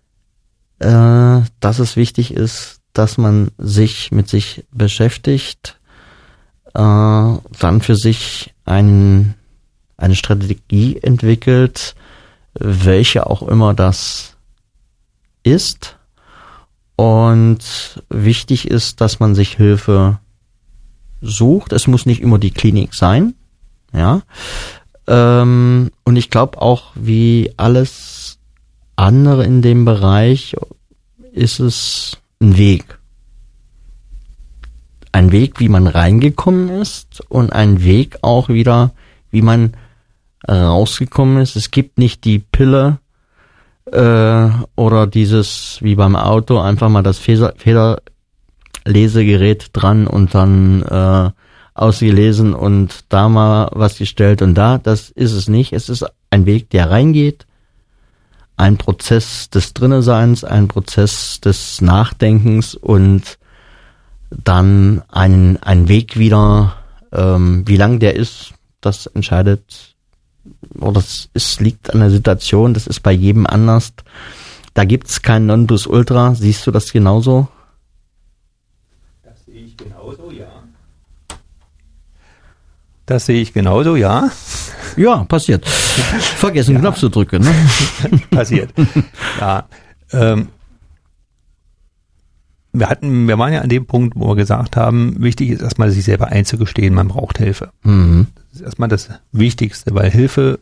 S3: dass es wichtig ist, dass man sich mit sich beschäftigt, dann für sich eine Strategie entwickelt, welche auch immer das ist. Und wichtig ist, dass man sich Hilfe sucht. Es muss nicht immer die Klinik sein. Ja. Und ich glaube auch, wie alles andere in dem Bereich, ist es ein Weg. Ein Weg, wie man reingekommen ist und ein Weg auch wieder, wie man rausgekommen ist. Es gibt nicht die Pille oder dieses, wie beim Auto, einfach mal das Federlesegerät dran und dann ausgelesen und da mal was gestellt und da. Das ist es nicht. Es ist ein Weg, der reingeht, ein Prozess des Drinneseins, ein Prozess des Nachdenkens und dann einen Weg wieder, wie lang der ist, das entscheidet, oder es liegt an der Situation, das ist bei jedem anders. Da gibt's kein Nonplusultra. Siehst du das genauso?
S4: Das sehe ich genauso, ja. Das sehe ich genauso, ja.
S3: Ja, passiert. Vergessen, ja. Knopf zu drücken, ne?
S4: Passiert. Ja. Wir waren ja an dem Punkt, wo wir gesagt haben, wichtig ist erstmal, sich selber einzugestehen, man braucht Hilfe.
S3: Mhm.
S4: Das ist erstmal das Wichtigste, weil Hilfe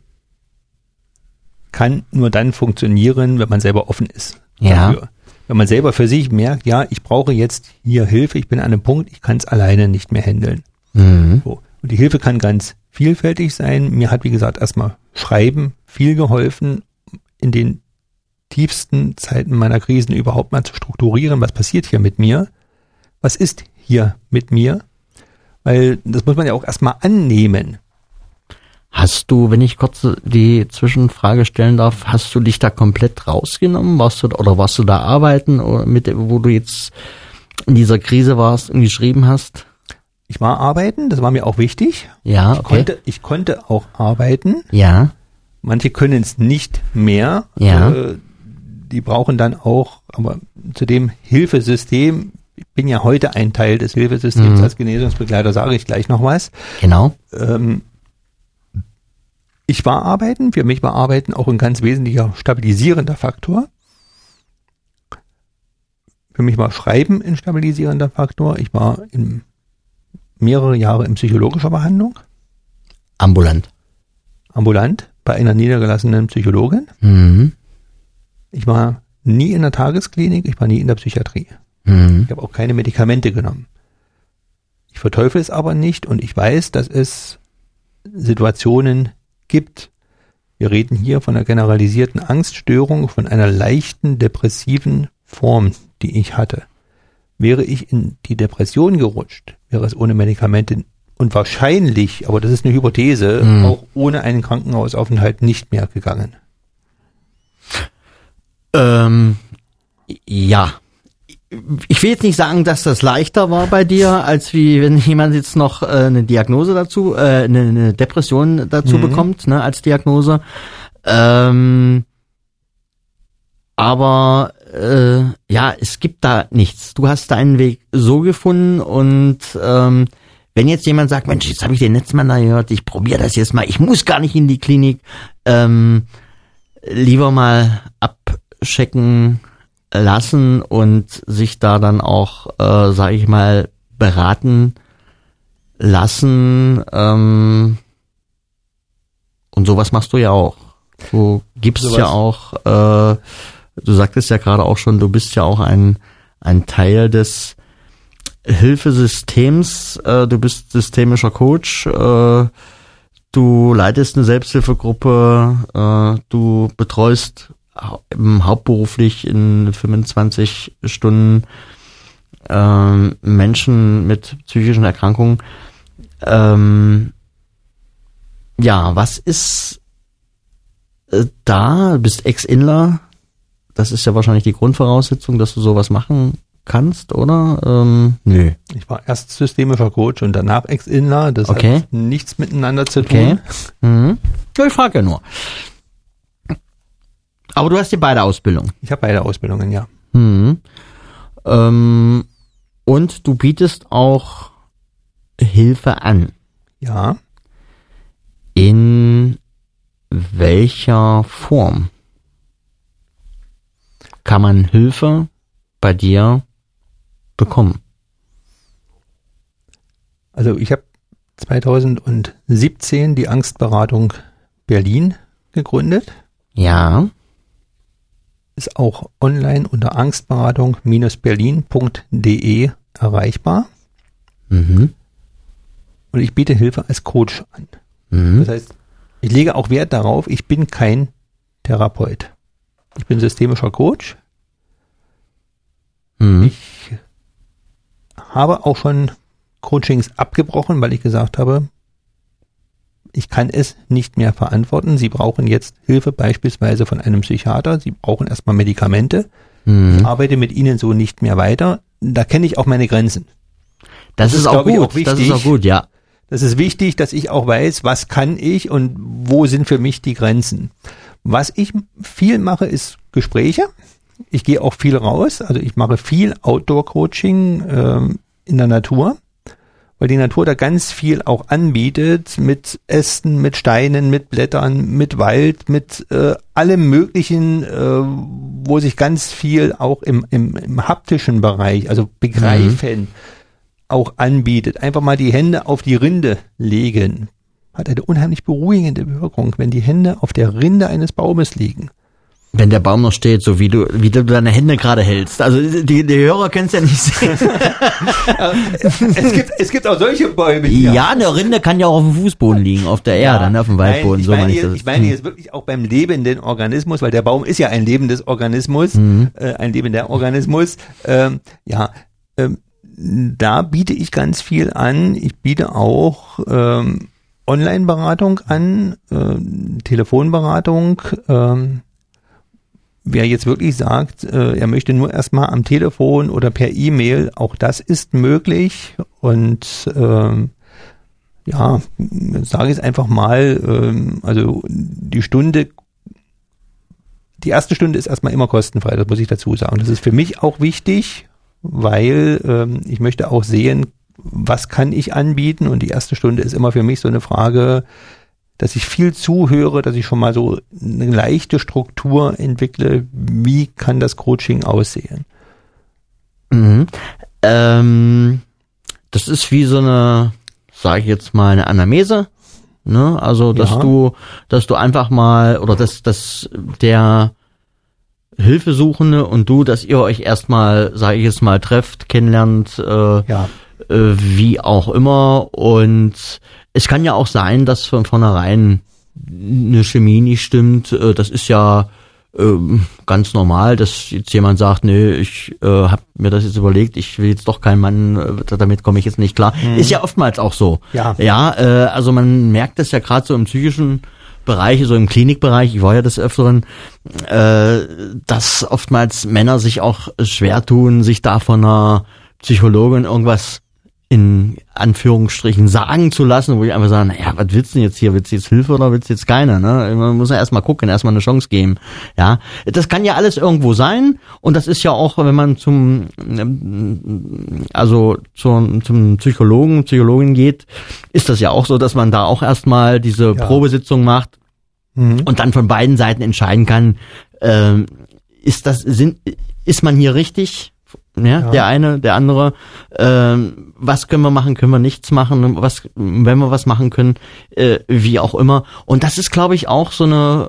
S4: kann nur dann funktionieren, wenn man selber offen ist.
S3: Ja.
S4: Dafür. Wenn man selber für sich merkt, ja, ich brauche jetzt hier Hilfe, ich bin an einem Punkt, ich kann es alleine nicht mehr handeln.
S3: Mhm.
S4: So. Und die Hilfe kann ganz vielfältig sein. Mir hat, wie gesagt, erstmal Schreiben viel geholfen, in den tiefsten Zeiten meiner Krisen überhaupt mal zu strukturieren, was passiert hier mit mir? Was ist hier mit mir? Weil das muss man ja auch erstmal annehmen.
S3: Hast du, wenn ich kurz die Zwischenfrage stellen darf, hast du dich da komplett rausgenommen? Warst du da arbeiten, oder wo du jetzt in dieser Krise warst und geschrieben hast?
S4: Ich war arbeiten, das war mir auch wichtig.
S3: Ja, okay.
S4: Ich konnte auch arbeiten.
S3: Ja.
S4: Manche können es nicht mehr.
S3: Ja.
S4: Die brauchen dann auch, aber zu dem Hilfesystem, ich bin ja heute ein Teil des Hilfesystems als Genesungsbegleiter, sage ich gleich noch was.
S3: Genau.
S4: Ich war arbeiten, für mich war Arbeiten auch ein ganz wesentlicher stabilisierender Faktor. Für mich war Schreiben ein stabilisierender Faktor. Ich war mehrere Jahre in psychologischer Behandlung.
S3: Ambulant
S4: bei einer niedergelassenen Psychologin.
S3: Mhm.
S4: Ich war nie in der Tagesklinik, ich war nie in der Psychiatrie.
S3: Mhm.
S4: Ich habe auch keine Medikamente genommen. Ich verteufel es aber nicht und ich weiß, dass es Situationen gibt. Wir reden hier von einer generalisierten Angststörung, von einer leichten depressiven Form, die ich hatte. Wäre ich in die Depression gerutscht, wäre es ohne Medikamente und wahrscheinlich, aber das ist eine Hypothese, auch ohne einen Krankenhausaufenthalt nicht mehr gegangen.
S3: Ja. Ich will jetzt nicht sagen, dass das leichter war bei dir, als wie wenn jemand jetzt noch eine Diagnose dazu, eine Depression dazu bekommt, ne, als Diagnose. Aber ja, es gibt da nichts. Du hast deinen Weg so gefunden und wenn jetzt jemand sagt, Mensch, jetzt habe ich den letzten Mal da gehört, ich probiere das jetzt mal, ich muss gar nicht in die Klinik, lieber mal abchecken lassen und sich da dann auch, sage ich mal, beraten lassen. Und sowas machst du ja auch. Du gibst ja auch, du sagtest ja gerade auch schon, du bist ja auch ein Teil des Hilfesystems. Du bist systemischer Coach. Du leitest eine Selbsthilfegruppe. Du betreust hauptberuflich in 25 Stunden Menschen mit psychischen Erkrankungen. Ja, was ist da? Du bist Ex-Inler. Das ist ja wahrscheinlich die Grundvoraussetzung, dass du sowas machen kannst, oder? Nö.
S4: Ich war erst systemischer Coach und danach Ex-Inler. Das hat nichts miteinander zu
S3: Okay.
S4: tun.
S3: Ja, ich frage ja nur. Aber du hast ja beide Ausbildungen.
S4: Ich habe beide Ausbildungen, ja.
S3: Und du bietest auch Hilfe an.
S4: Ja.
S3: In welcher Form kann man Hilfe bei dir bekommen?
S4: Also ich habe 2017 die Angstberatung Berlin gegründet.
S3: Ja.
S4: Ist auch online unter angstberatung-berlin.de erreichbar. Und ich biete Hilfe als Coach an. Das heißt, ich lege auch Wert darauf, ich bin kein Therapeut. Ich bin systemischer Coach. Ich habe auch schon Coachings abgebrochen, weil ich gesagt habe, ich kann es nicht mehr verantworten. Sie brauchen jetzt Hilfe beispielsweise von einem Psychiater. Sie brauchen erstmal Medikamente. Ich arbeite mit Ihnen so nicht mehr weiter. Da kenne ich auch meine Grenzen.
S3: Das ist auch gut. Das ist auch gut, ja.
S4: Das ist wichtig, dass ich auch weiß, was kann ich und wo sind für mich die Grenzen. Was ich viel mache, ist Gespräche. Ich gehe auch viel raus. Also ich mache viel Outdoor-Coaching in der Natur, weil die Natur da ganz viel auch anbietet mit Ästen, mit Steinen, mit Blättern, mit Wald, mit allem Möglichen, wo sich ganz viel auch im haptischen Bereich, also begreifen, auch anbietet. Einfach mal die Hände auf die Rinde legen. Hat eine unheimlich beruhigende Wirkung, wenn die Hände auf der Rinde eines Baumes liegen.
S3: Wenn der Baum noch steht, so wie du deine Hände gerade hältst. Also die Hörer können es ja nicht sehen.
S4: Es gibt auch solche Bäume hier.
S3: Ja, eine Rinde kann ja auch auf dem Fußboden liegen, auf der Erde, ne, auf dem Waldboden.
S4: Ich meine jetzt wirklich auch beim lebenden Organismus, weil der Baum ist ja ein lebendes Organismus, ein lebender Organismus. Da biete ich ganz viel an. Ich biete auch Online-Beratung an, Telefonberatung. Wer jetzt wirklich sagt, er möchte nur erstmal am Telefon oder per E-Mail, auch das ist möglich. Und sage ich es einfach mal, also die erste Stunde ist erstmal immer kostenfrei, das muss ich dazu sagen. Das ist für mich auch wichtig, weil ich möchte auch sehen, was kann ich anbieten, und die erste Stunde ist immer für mich so eine Frage, dass ich viel zuhöre, dass ich schon mal so eine leichte Struktur entwickle, wie kann das Coaching aussehen.
S3: Mhm. Das ist wie so eine, sage ich jetzt mal, eine Anamnese, ne? Also dass du einfach mal, oder dass der Hilfesuchende und du, dass ihr euch erstmal, sage ich jetzt mal, trefft, kennenlernt, wie auch immer. Und es kann ja auch sein, dass von vornherein eine Chemie nicht stimmt. Das ist ja ganz normal, dass jetzt jemand sagt, nee, ich habe mir das jetzt überlegt, ich will jetzt doch keinen Mann, damit komme ich jetzt nicht klar. Ist ja oftmals auch so. Also man merkt das ja gerade so im psychischen Bereich, so im Klinikbereich, ich war ja des Öfteren, dass oftmals Männer sich auch schwer tun, sich da von einer Psychologin irgendwas in Anführungsstrichen sagen zu lassen, wo ich einfach sage, naja, was willst du denn jetzt hier? Willst du jetzt Hilfe oder willst du jetzt keine? Ne? Man muss ja erstmal gucken, erstmal eine Chance geben. Ja, das kann ja alles irgendwo sein, und das ist ja auch, wenn man zum Psychologin geht, ist das ja auch so, dass man da auch erstmal diese Probesitzung macht und dann von beiden Seiten entscheiden kann, ist man hier richtig? Ja, der eine, der andere, was können wir machen, können wir nichts machen, wenn wir was machen können, wie auch immer. Und das ist, glaube ich, auch so eine,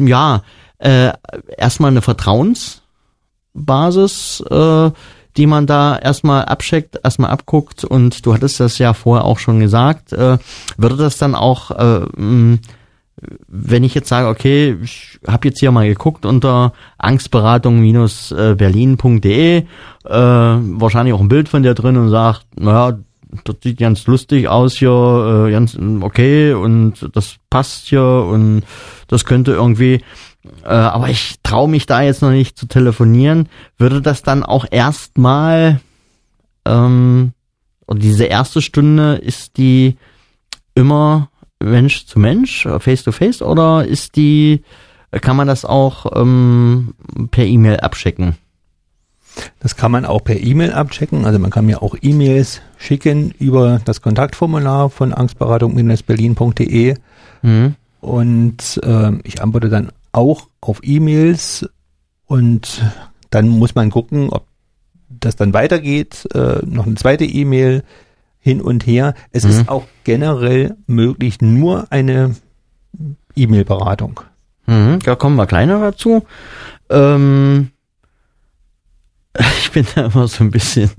S3: erstmal eine Vertrauensbasis, die man da erstmal abcheckt, erstmal abguckt. Und du hattest das ja vorher auch schon gesagt, würde das dann auch, wenn ich jetzt sage, okay, ich habe jetzt hier mal geguckt unter angstberatung-berlin.de, wahrscheinlich auch ein Bild von dir drin und sagt, naja, das sieht ganz lustig aus hier, ganz okay, und das passt hier und das könnte irgendwie, aber ich traue mich da jetzt noch nicht zu telefonieren, würde das dann auch erstmal, und diese erste Stunde, ist die immer Mensch zu Mensch, face to face, oder kann man das auch per E-Mail abchecken?
S4: Das kann man auch per E-Mail abchecken. Also man kann mir auch E-Mails schicken über das Kontaktformular von angstberatung-berlin.de und ich antworte dann auch auf E-Mails, und dann muss man gucken, ob das dann weitergeht, noch eine zweite E-Mail, hin und her. Es ist auch generell möglich, nur eine E-Mail-Beratung.
S3: Da kommen wir gleich noch dazu. Ich bin da immer so ein bisschen,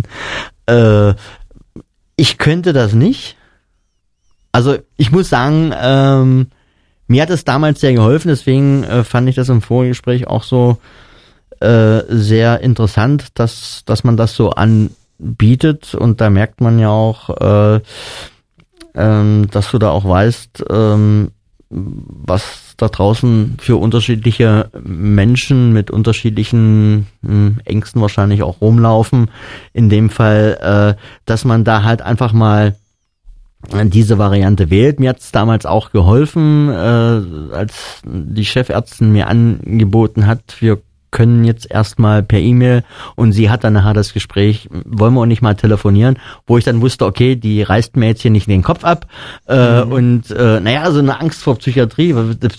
S3: ich könnte das nicht. Also ich muss sagen, mir hat es damals sehr geholfen, deswegen fand ich das im Vorgespräch auch so sehr interessant, dass man das so anbietet, und da merkt man ja auch, dass du da auch weißt, was da draußen für unterschiedliche Menschen mit unterschiedlichen Ängsten wahrscheinlich auch rumlaufen. In dem Fall, dass man da halt einfach mal diese Variante wählt. Mir hat es damals auch geholfen, als die Chefärztin mir angeboten hat, wir können jetzt erstmal per E-Mail, und sie hat dann nachher das Gespräch, wollen wir auch nicht mal telefonieren, wo ich dann wusste, okay, die reißt mir jetzt hier nicht den Kopf ab und so eine Angst vor Psychiatrie,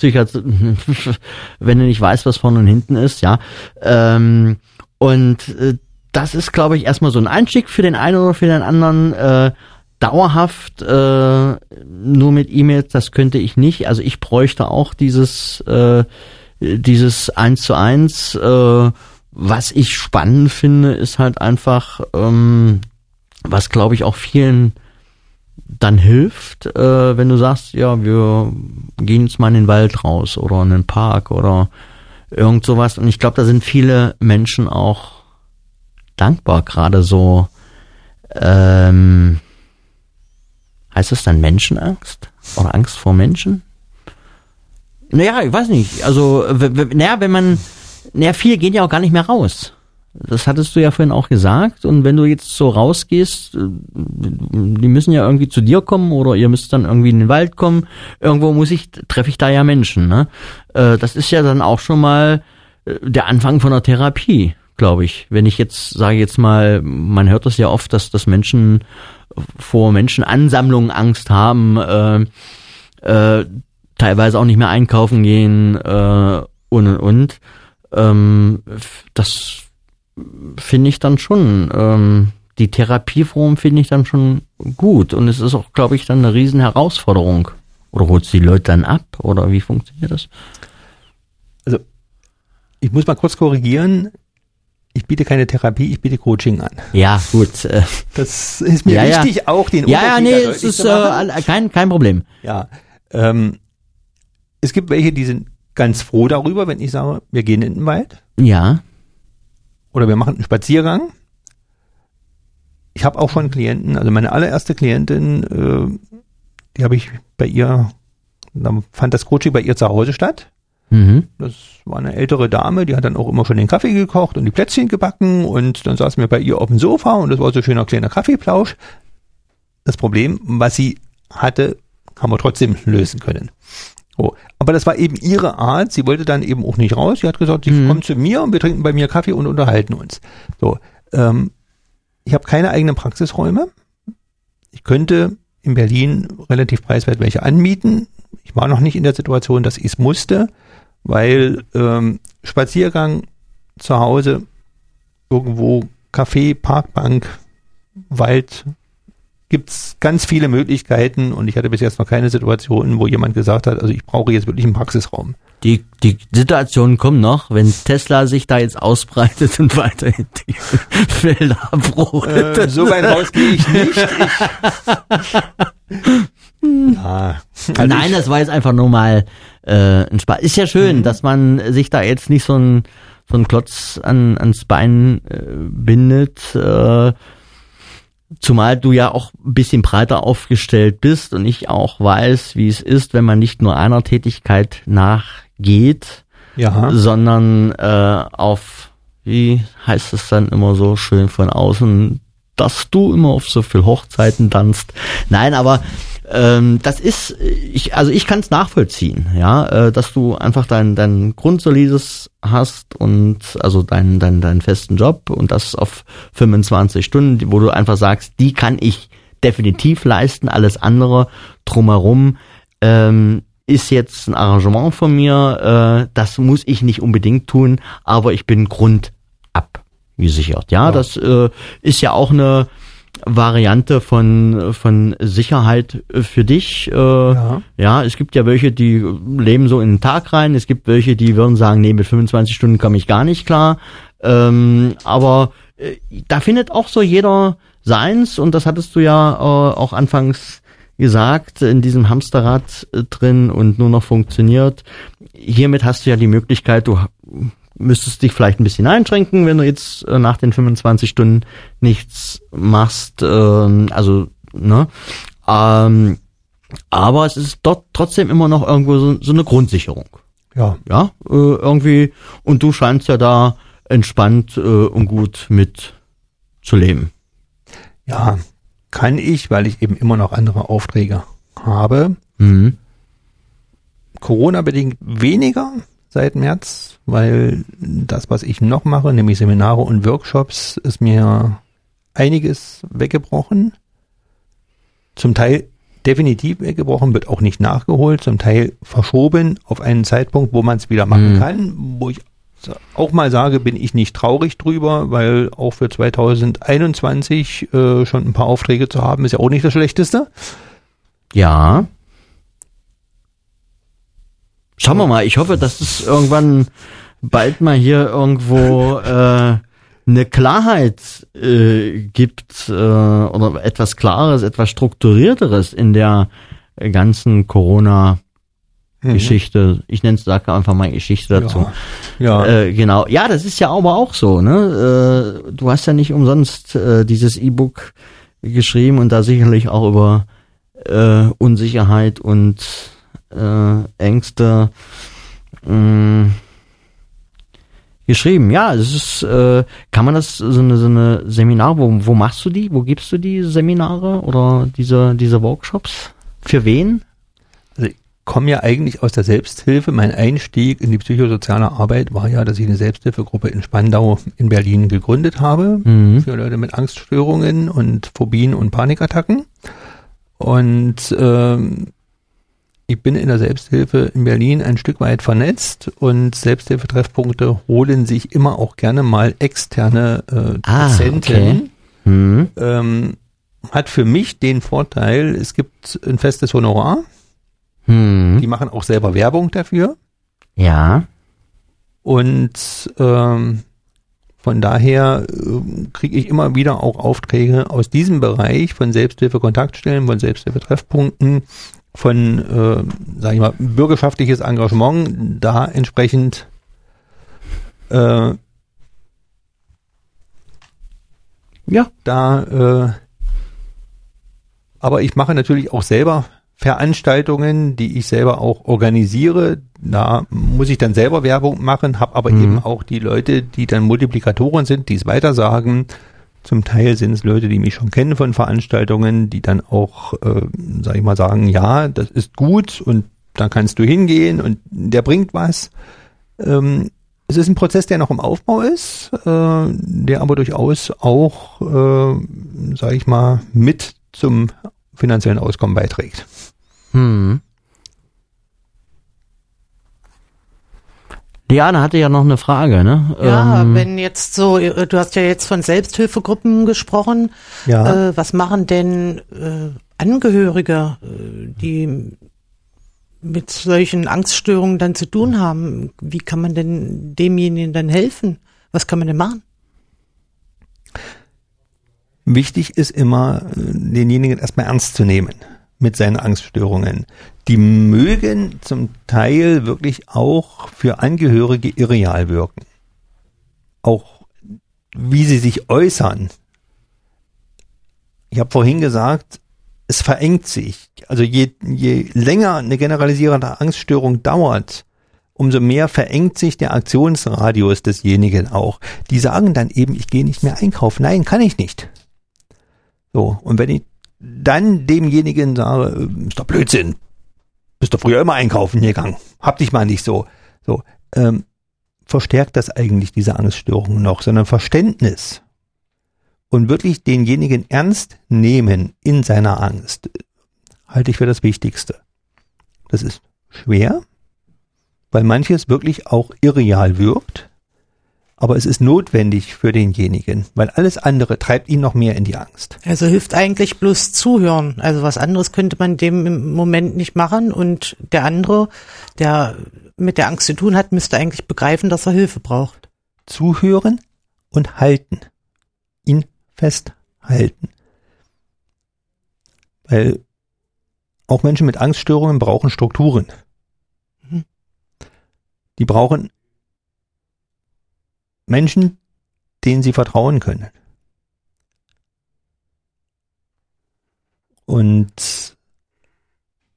S3: wenn du nicht weißt, was vorne und hinten ist, ja, das ist, glaube ich, erstmal so ein Einstieg für den einen oder für den anderen. Dauerhaft nur mit E-Mails, das könnte ich nicht. Also ich bräuchte auch dieses 1:1. Was ich spannend finde, ist halt einfach, was glaube ich auch vielen dann hilft, wenn du sagst, ja, wir gehen jetzt mal in den Wald raus oder in den Park oder irgend sowas. Und ich glaube, da sind viele Menschen auch dankbar, gerade so, heißt das dann Menschenangst? Oder Angst vor Menschen? Naja, ich weiß nicht. Also, viele gehen ja auch gar nicht mehr raus. Das hattest du ja vorhin auch gesagt. Und wenn du jetzt so rausgehst, die müssen ja irgendwie zu dir kommen oder ihr müsst dann irgendwie in den Wald kommen. Irgendwo treffe ich da ja Menschen, ne? Das ist ja dann auch schon mal der Anfang von einer Therapie, glaube ich. Wenn ich jetzt, sage jetzt mal, man hört das ja oft, dass Menschen vor Menschenansammlungen Angst haben, teilweise auch nicht mehr einkaufen gehen und. Das finde ich dann schon, die Therapieform finde ich dann schon gut, und es ist auch, glaube ich, dann eine riesen Herausforderung. Oder holst du die Leute dann ab, oder wie funktioniert das?
S4: Also, ich muss mal kurz korrigieren. Ich biete keine Therapie, ich biete Coaching an.
S3: Ja, gut.
S4: Das ist mir wichtig, auch den Unterschied
S3: es ist kein Problem.
S4: Ja, es gibt welche, die sind ganz froh darüber, wenn ich sage, wir gehen in den Wald.
S3: Ja. Oder
S4: wir machen einen Spaziergang. Ich habe auch schon Klienten, also meine allererste Klientin, die habe ich bei ihr, da fand das Coaching bei ihr zu Hause statt.
S3: Mhm.
S4: Das war eine ältere Dame, die hat dann auch immer schon den Kaffee gekocht und die Plätzchen gebacken, und dann saßen wir bei ihr auf dem Sofa und das war so ein schöner kleiner Kaffeeplausch. Das Problem, was sie hatte, haben wir trotzdem lösen können. So. Aber das war eben ihre Art, sie wollte dann eben auch nicht raus, sie hat gesagt, sie kommt zu mir und wir trinken bei mir Kaffee und unterhalten uns. So, ich habe keine eigenen Praxisräume. Ich könnte in Berlin relativ preiswert welche anmieten. Ich war noch nicht in der Situation, dass ich es musste, weil Spaziergang zu Hause, irgendwo Café, Parkbank, Wald, gibt's ganz viele Möglichkeiten, und ich hatte bis jetzt noch keine Situation, wo jemand gesagt hat, also ich brauche jetzt wirklich einen Praxisraum.
S3: Die Situationen kommen noch, wenn Tesla sich da jetzt ausbreitet und weiterhin die Felder abrodet.
S4: So weit raus gehe ich nicht.
S3: Nein, das war jetzt einfach nur mal ein Spaß. Ist ja schön, dass man sich da jetzt nicht so ein Klotz ans Bein bindet, zumal du ja auch ein bisschen breiter aufgestellt bist und ich auch weiß, wie es ist, wenn man nicht nur einer Tätigkeit nachgeht, sondern auf, wie heißt es dann immer so schön von außen, dass du immer auf so viel Hochzeiten tanzt. Nein, aber das ist, ich kann es nachvollziehen, ja, dass du einfach dein Grundsolides hast und also deinen festen Job und das auf 25 Stunden, wo du einfach sagst, die kann ich definitiv leisten, alles andere drumherum ist jetzt ein Arrangement von mir, das muss ich nicht unbedingt tun, aber ich bin grundabgesichert, ja, das ist ja auch eine Variante von Sicherheit für dich. Ja, es gibt ja welche, die leben so in den Tag rein. Es gibt welche, die würden sagen, nee, mit 25 Stunden komme ich gar nicht klar. Aber da findet auch so jeder seins, und das hattest du ja auch anfangs gesagt, in diesem Hamsterrad drin und nur noch funktioniert. Hiermit hast du ja die Möglichkeit, du müsstest dich vielleicht ein bisschen einschränken, wenn du jetzt nach den 25 Stunden nichts machst, Aber es ist dort trotzdem immer noch irgendwo so eine Grundsicherung.
S4: Ja.
S3: Ja, irgendwie. Und du scheinst ja da entspannt und gut mit zu leben.
S4: Ja, kann ich, weil ich eben immer noch andere Aufträge habe.
S3: Mhm.
S4: Corona-bedingt weniger seit März, weil das, was ich noch mache, nämlich Seminare und Workshops, ist mir einiges weggebrochen. Zum Teil definitiv weggebrochen, wird auch nicht nachgeholt, zum Teil verschoben auf einen Zeitpunkt, wo man es wieder machen kann, wo ich auch mal sage, bin ich nicht traurig drüber, weil auch für 2021 schon ein paar Aufträge zu haben, ist ja auch nicht das Schlechteste.
S3: Ja. Schauen wir mal, ich hoffe, dass es irgendwann bald mal hier irgendwo eine Klarheit gibt oder etwas Klares, etwas Strukturierteres in der ganzen Corona-Geschichte. Ich sage einfach mal Geschichte dazu.
S4: Ja.
S3: Genau. Ja, das ist ja aber auch so, ne? Du hast ja nicht umsonst dieses E-Book geschrieben und da sicherlich auch über Unsicherheit und Ängste geschrieben. Ja, es ist, kann man das so eine Seminare, wo machst du die? Wo gibst du die Seminare oder diese Workshops? Für wen?
S4: Also ich komme ja eigentlich aus der Selbsthilfe. Mein Einstieg in die psychosoziale Arbeit war ja, dass ich eine Selbsthilfegruppe in Spandau in Berlin gegründet habe für Leute mit Angststörungen und Phobien und Panikattacken. Und ich bin in der Selbsthilfe in Berlin ein Stück weit vernetzt und Selbsthilfetreffpunkte holen sich immer auch gerne mal externe Dozenten.
S3: Okay.
S4: Hat für mich den Vorteil, es gibt ein festes Honorar. Die machen auch selber Werbung dafür.
S3: Ja.
S4: Und von daher kriege ich immer wieder auch Aufträge aus diesem Bereich von Selbsthilfe-Kontaktstellen, von Selbsthilfe-Treffpunkten, von, sag ich mal, bürgerschaftliches Engagement, da entsprechend
S3: ja.
S4: Aber ich mache natürlich auch selber Veranstaltungen, die ich selber auch organisiere. Da muss ich dann selber Werbung machen, habe aber eben auch die Leute, die dann Multiplikatoren sind, die es weitersagen. Zum Teil sind es Leute, die mich schon kennen von Veranstaltungen, die dann auch, sag ich mal, sagen, ja, das ist gut und da kannst du hingehen und der bringt was. Es ist ein Prozess, der noch im Aufbau ist, der aber durchaus auch, sag ich mal, mit zum finanziellen Auskommen beiträgt.
S3: Liane hatte ja noch eine Frage, ne?
S5: Ja, wenn jetzt so, du hast ja jetzt von Selbsthilfegruppen gesprochen.
S4: Ja.
S5: Was machen denn Angehörige, die mit solchen Angststörungen dann zu tun haben? Wie kann man denn demjenigen dann helfen? Was kann man denn machen?
S4: Wichtig ist immer, denjenigen erstmal ernst zu nehmen mit seinen Angststörungen. Die mögen zum Teil wirklich auch für Angehörige irreal wirken. Auch wie sie sich äußern. Ich habe vorhin gesagt, es verengt sich. Also je länger eine generalisierende Angststörung dauert, umso mehr verengt sich der Aktionsradius desjenigen auch. Die sagen dann eben, ich gehe nicht mehr einkaufen. Nein, kann ich nicht. So, und wenn ich dann demjenigen sage, ist doch Blödsinn, bist doch früher immer einkaufen gegangen, hab dich mal nicht so, verstärkt das eigentlich diese Angststörung noch, sondern Verständnis und wirklich denjenigen ernst nehmen in seiner Angst, halte ich für das Wichtigste. Das ist schwer, weil manches wirklich auch irreal wirkt, aber es ist notwendig für denjenigen, weil alles andere treibt ihn noch mehr in die Angst.
S5: Also hilft eigentlich bloß zuhören. Also was anderes könnte man dem im Moment nicht machen und der andere, der mit der Angst zu tun hat, müsste eigentlich begreifen, dass er Hilfe braucht.
S4: Zuhören und halten. Ihn festhalten. Weil auch Menschen mit Angststörungen brauchen Strukturen. Die brauchen Menschen, denen sie vertrauen können. Und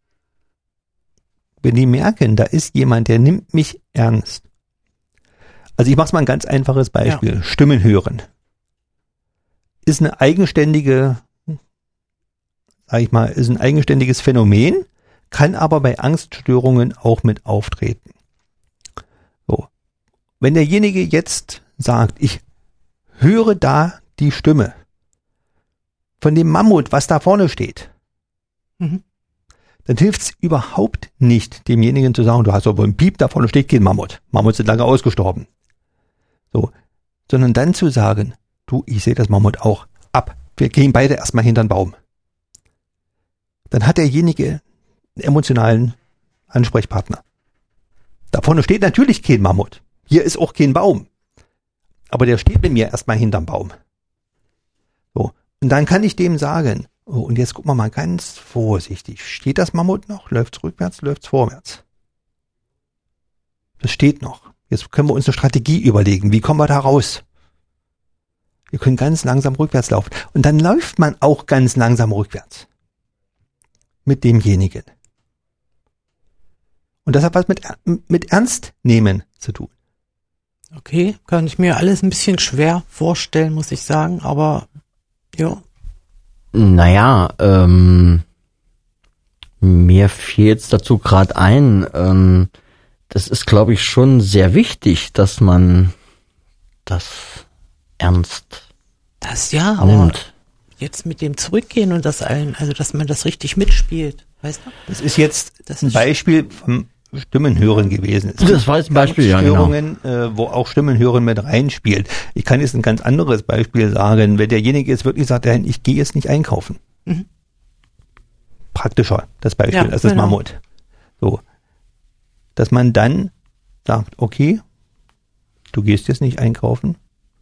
S4: wenn die merken, da ist jemand, der nimmt mich ernst. Also ich mache mal ein ganz einfaches Beispiel. Ja. Stimmen hören. Ist eine eigenständige, ist ein eigenständiges Phänomen, kann aber bei Angststörungen auch mit auftreten. So. Wenn derjenige jetzt sagt, ich höre da die Stimme von dem Mammut, was da vorne steht, dann hilft es überhaupt nicht, demjenigen zu sagen, du hast aber einen Piep, da vorne steht kein Mammut. Mammuts sind lange ausgestorben. So. Sondern dann zu sagen, du, ich sehe das Mammut auch. Ab. Wir gehen beide erstmal hinter den Baum. Dann hat derjenige einen emotionalen Ansprechpartner. Da vorne steht natürlich kein Mammut. Hier ist auch kein Baum. Aber der steht mit mir erstmal hinterm Baum. So. Und dann kann ich dem sagen, oh, und jetzt gucken wir mal ganz vorsichtig. Steht das Mammut noch? Läuft's rückwärts? Läuft's vorwärts? Das steht noch. Jetzt können wir uns eine Strategie überlegen. Wie kommen wir da raus? Wir können ganz langsam rückwärts laufen. Und dann läuft man auch ganz langsam rückwärts. Mit demjenigen. Und das hat was mit Ernst nehmen zu tun.
S5: Okay, kann ich mir alles ein bisschen schwer vorstellen, muss ich sagen, aber ja.
S3: Naja, mir fehlt dazu gerade ein, das ist, glaube ich, schon sehr wichtig, dass man das ernst
S5: ja, aber nimmt. Jetzt mit dem Zurückgehen und das allen, also dass man das richtig mitspielt, weißt du?
S4: Das ist jetzt ein Beispiel vom Stimmenhören gewesen.
S3: Das war jetzt ein Beispiel, ja, genau.
S4: Wo auch Stimmenhören mit reinspielt. Ich kann jetzt ein ganz anderes Beispiel sagen, wenn derjenige jetzt wirklich sagt, ich gehe jetzt nicht einkaufen. Praktischer, das Beispiel, als das Mammut. So. Dass man dann sagt, okay, du gehst jetzt nicht einkaufen,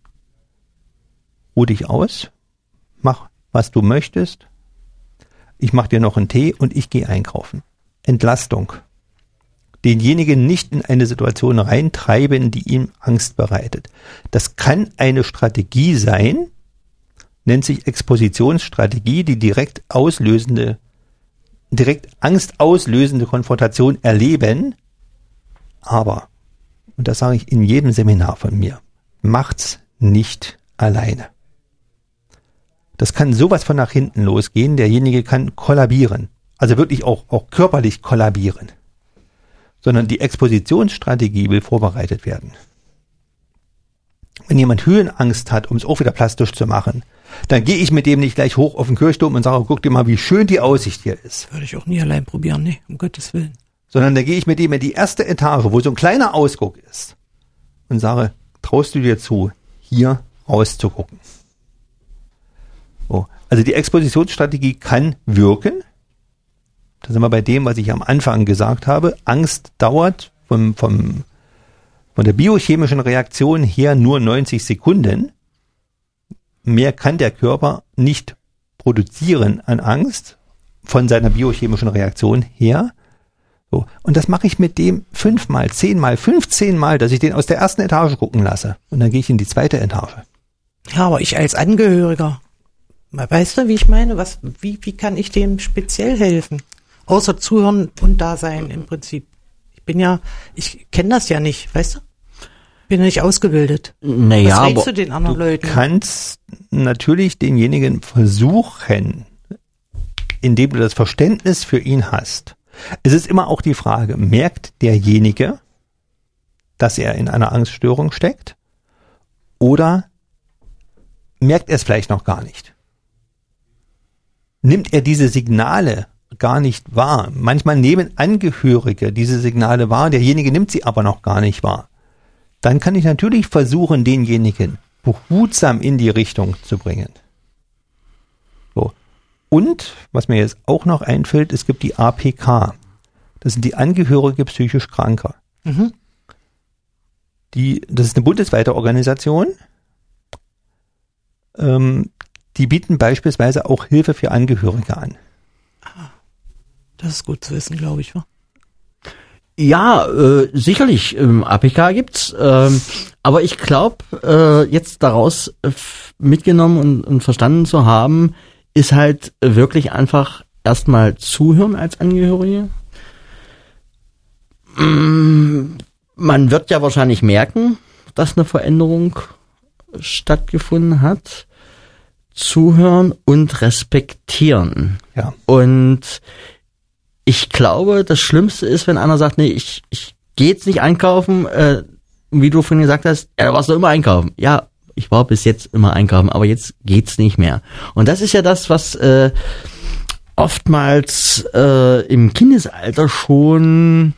S4: ruh dich aus, mach, was du möchtest, ich mach dir noch einen Tee und ich gehe einkaufen. Entlastung. Denjenigen nicht in eine Situation reintreiben, die ihm Angst bereitet. Das kann eine Strategie sein, nennt sich Expositionsstrategie, die direkt angstauslösende Konfrontation erleben. Aber, und das sage ich in jedem Seminar von mir, macht's nicht alleine. Das kann sowas von nach hinten losgehen, derjenige kann kollabieren, also wirklich auch körperlich kollabieren. Sondern die Expositionsstrategie will vorbereitet werden. Wenn jemand Höhenangst hat, um es auch wieder plastisch zu machen, dann gehe ich mit dem nicht gleich hoch auf den Kirchturm und sage, guck dir mal, wie schön die Aussicht hier ist.
S5: Würde ich auch nie allein probieren, nee, um Gottes Willen.
S4: Sondern da gehe ich mit dem in die erste Etage, wo so ein kleiner Ausguck ist, und sage, traust du dir zu, hier rauszugucken? So. Also die Expositionsstrategie kann wirken. Da sind wir bei dem, was ich am Anfang gesagt habe. Angst dauert von der biochemischen Reaktion her nur 90 Sekunden. Mehr kann der Körper nicht produzieren an Angst von seiner biochemischen Reaktion her. So. Und das mache ich mit dem 5-mal, 10-mal, 15-mal, dass ich den aus der ersten Etage gucken lasse. Und dann gehe ich in die zweite Etage.
S5: Ja, aber ich als Angehöriger, weißt du, wie ich meine? Wie kann ich dem speziell helfen? Außer zuhören und da sein im Prinzip. Ich kenne das ja nicht, weißt du? Bin ja nicht ausgebildet.
S3: Naja,
S5: was rätst du den anderen Leuten?
S4: Du kannst natürlich denjenigen versuchen, indem du das Verständnis für ihn hast. Es ist immer auch die Frage, merkt derjenige, dass er in einer Angststörung steckt? Oder merkt er es vielleicht noch gar nicht? Nimmt er diese Signale gar nicht wahr? Manchmal nehmen Angehörige diese Signale wahr, derjenige nimmt sie aber noch gar nicht wahr. Dann kann ich natürlich versuchen, denjenigen behutsam in die Richtung zu bringen. So. Und, was mir jetzt auch noch einfällt, es gibt die APK. Das sind die Angehörige psychisch Kranker. Das ist eine bundesweite Organisation. Die bieten beispielsweise auch Hilfe für Angehörige an.
S5: Das ist gut zu wissen, glaube ich, wa?
S3: Ja, sicherlich, APK gibt's, aber ich glaube, jetzt daraus mitgenommen und verstanden zu haben, ist halt wirklich einfach erstmal zuhören als Angehörige, man wird ja wahrscheinlich merken, dass eine Veränderung stattgefunden hat. Zuhören und respektieren.
S4: Ja.
S3: Und ich glaube, das Schlimmste ist, wenn einer sagt, nee, ich gehe jetzt nicht einkaufen, wie du vorhin gesagt hast, du warst doch immer einkaufen. Ja, ich war bis jetzt immer einkaufen, aber jetzt geht's nicht mehr. Und das ist ja das, was oftmals im Kindesalter schon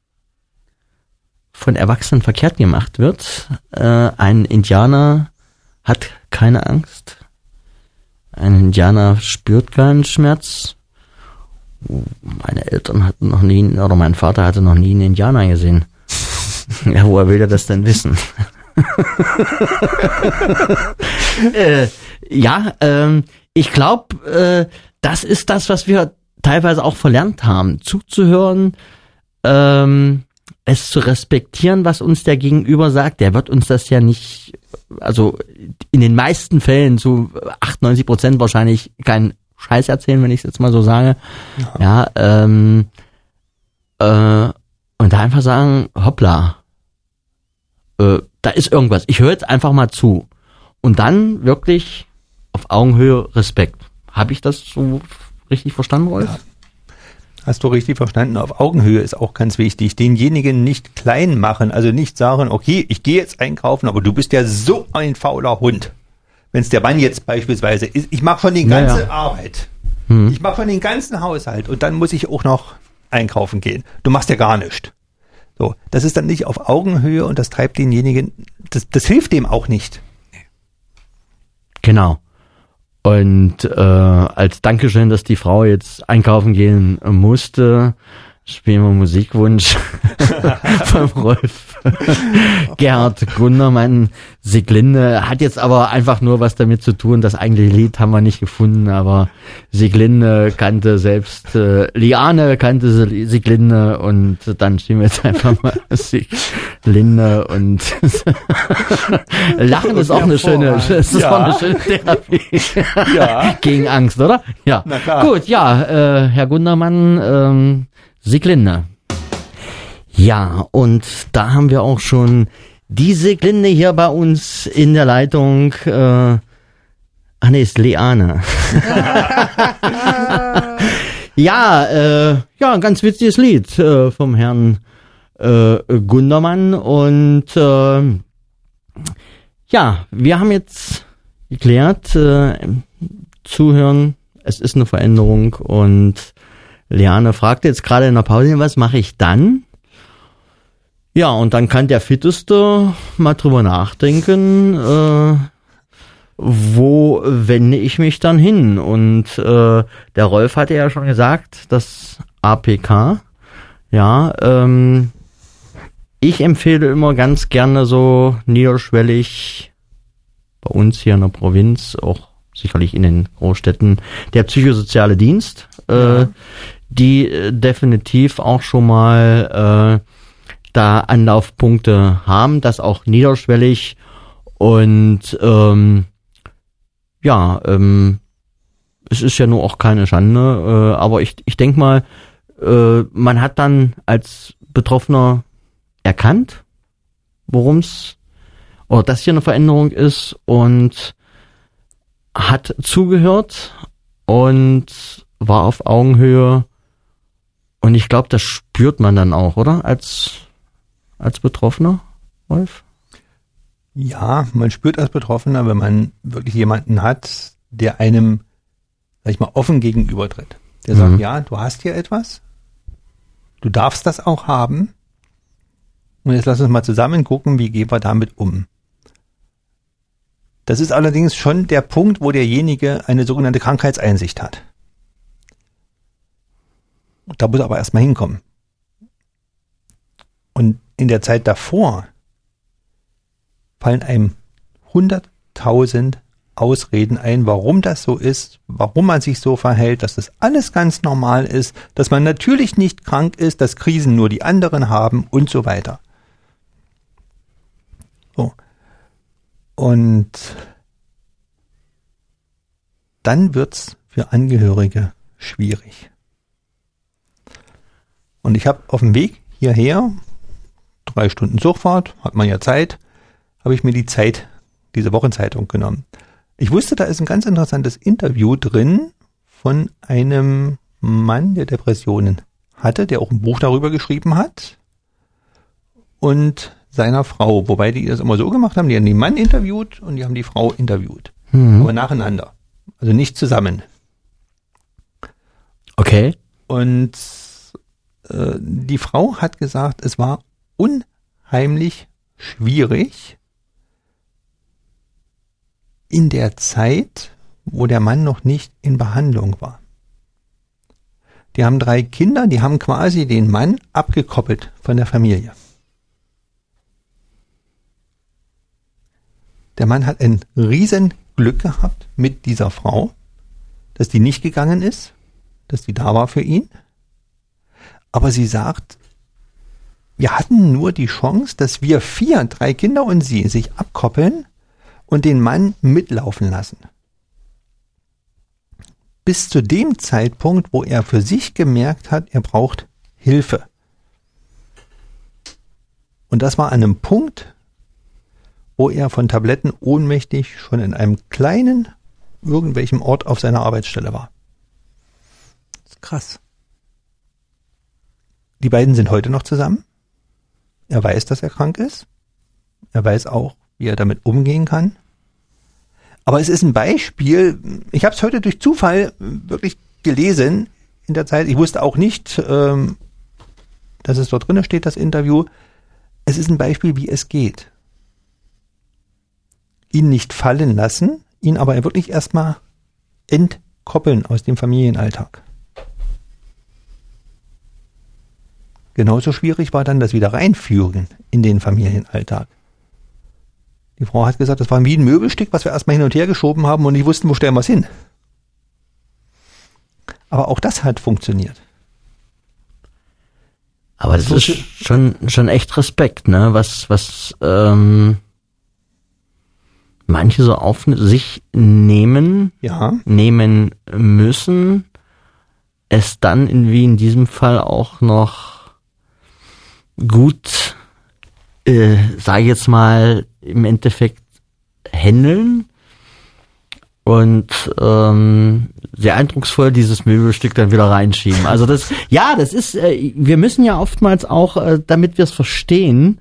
S3: von Erwachsenen verkehrt gemacht wird. Ein Indianer hat keine Angst. Ein Indianer spürt keinen Schmerz. Meine Eltern hatten noch nie, oder mein Vater hatte noch nie einen Indianer gesehen. Ja, woher will er das denn wissen? Ich glaube, das ist das, was wir teilweise auch verlernt haben, zuzuhören, es zu respektieren, was uns der Gegenüber sagt. Der wird uns das ja nicht, also in den meisten Fällen, zu 98% wahrscheinlich keinen Scheiß erzählen, wenn ich es jetzt mal so sage. Ja, und da einfach sagen, hoppla, da ist irgendwas. Ich höre jetzt einfach mal zu. Und dann wirklich auf Augenhöhe Respekt. Habe ich das so richtig verstanden, Rolf?
S4: Ja. Hast du richtig verstanden. Auf Augenhöhe ist auch ganz wichtig. Denjenigen nicht klein machen, also nicht sagen, okay, ich gehe jetzt einkaufen, aber du bist ja so ein fauler Hund. Wenn es der Mann jetzt beispielsweise ist, ich mache schon die ganze Arbeit. Ich mache schon den ganzen Haushalt und dann muss ich auch noch einkaufen gehen. Du machst ja gar nichts. So, das ist dann nicht auf Augenhöhe und das treibt denjenigen, das hilft dem auch nicht.
S3: Genau. Und als Dankeschön, dass die Frau jetzt einkaufen gehen musste, spielen wir Musikwunsch vom Rolf. Gerhard Gundermann, Sieglinde, hat jetzt aber einfach nur was damit zu tun. Das eigentliche Lied haben wir nicht gefunden, aber Sieglinde kannte selbst, Liane kannte Sieglinde und dann spielen wir jetzt einfach mal Sieglinde und Lachen ist auch eine schöne, Therapie gegen Angst, oder? Ja.
S4: Na klar.
S3: Gut, ja, Herr Gundermann, Sieglinde. Ja, und da haben wir auch schon die Sieglinde hier bei uns in der Leitung. Ist Liane. Ja, ein ganz witziges Lied vom Herrn Gundermann. Und wir haben jetzt geklärt, zuhören, es ist eine Veränderung und Liane fragte jetzt gerade in der Pause, was mache ich dann? Ja, und dann kann der Fitteste mal drüber nachdenken, wo wende ich mich dann hin? Und der Rolf hatte ja schon gesagt, das APK, ich empfehle immer ganz gerne so niederschwellig, bei uns hier in der Provinz, auch sicherlich in den Großstädten, der psychosoziale Dienst, die definitiv auch schon mal da Anlaufpunkte haben, das auch niederschwellig und es ist ja nur auch keine Schande, aber ich denke mal, man hat dann als Betroffener erkannt, oder dass hier eine Veränderung ist und hat zugehört und war auf Augenhöhe und ich glaube, das spürt man dann auch, oder? Als Betroffener, Rolf?
S4: Ja, man spürt als Betroffener, wenn man wirklich jemanden hat, der einem, sag ich mal, offen gegenübertritt. Der sagt, ja, du hast hier etwas, du darfst das auch haben und jetzt lass uns mal zusammen gucken, wie gehen wir damit um. Das ist allerdings schon der Punkt, wo derjenige eine sogenannte Krankheitseinsicht hat. Da muss er aber erstmal hinkommen. Und in der Zeit davor fallen einem 100.000 Ausreden ein, warum das so ist, warum man sich so verhält, dass das alles ganz normal ist, dass man natürlich nicht krank ist, dass Krisen nur die anderen haben und so weiter. So. Und dann wird's für Angehörige schwierig. Und ich habe auf dem Weg hierher 3 Stunden Zugfahrt, hat man ja Zeit, habe ich mir diese Wochenzeitung genommen. Ich wusste, da ist ein ganz interessantes Interview drin von einem Mann, der Depressionen hatte, der auch ein Buch darüber geschrieben hat, und seiner Frau, wobei die das immer so gemacht haben, die haben den Mann interviewt und die haben die Frau interviewt, aber nacheinander, also nicht zusammen.
S3: Okay.
S4: Und die Frau hat gesagt, es war unheimlich schwierig in der Zeit, wo der Mann noch nicht in Behandlung war. Die haben 3 Kinder, die haben quasi den Mann abgekoppelt von der Familie. Der Mann hat ein riesen Glück gehabt mit dieser Frau, dass die nicht gegangen ist, dass die da war für ihn. Aber sie sagt, wir hatten nur die Chance, dass wir 4, 3 Kinder und sie sich abkoppeln und den Mann mitlaufen lassen. Bis zu dem Zeitpunkt, wo er für sich gemerkt hat, er braucht Hilfe. Und das war an einem Punkt, wo er von Tabletten ohnmächtig schon in einem kleinen, irgendwelchem Ort auf seiner Arbeitsstelle war.
S5: Das ist krass.
S4: Die beiden sind heute noch zusammen. Er weiß, dass er krank ist. Er weiß auch, wie er damit umgehen kann. Aber es ist ein Beispiel, ich habe es heute durch Zufall wirklich gelesen in der Zeit. Ich wusste auch nicht, dass es dort drin steht, das Interview. Es ist ein Beispiel, wie es geht. Ihn nicht fallen lassen, ihn aber wirklich erstmal entkoppeln aus dem Familienalltag. Genauso schwierig war dann das wieder reinführen in den Familienalltag. Die Frau hat gesagt, das war wie ein Möbelstück, was wir erstmal hin und her geschoben haben und nicht wussten, wo stellen wir es hin. Aber auch das hat funktioniert.
S3: Aber das ist schon echt Respekt, ne? Was manche so auf sich nehmen, nehmen müssen, es dann wie in diesem Fall auch noch gut, sage ich jetzt mal, im Endeffekt handeln und sehr eindrucksvoll dieses Möbelstück dann wieder reinschieben. Also das ist, wir müssen ja oftmals auch, damit wir es verstehen,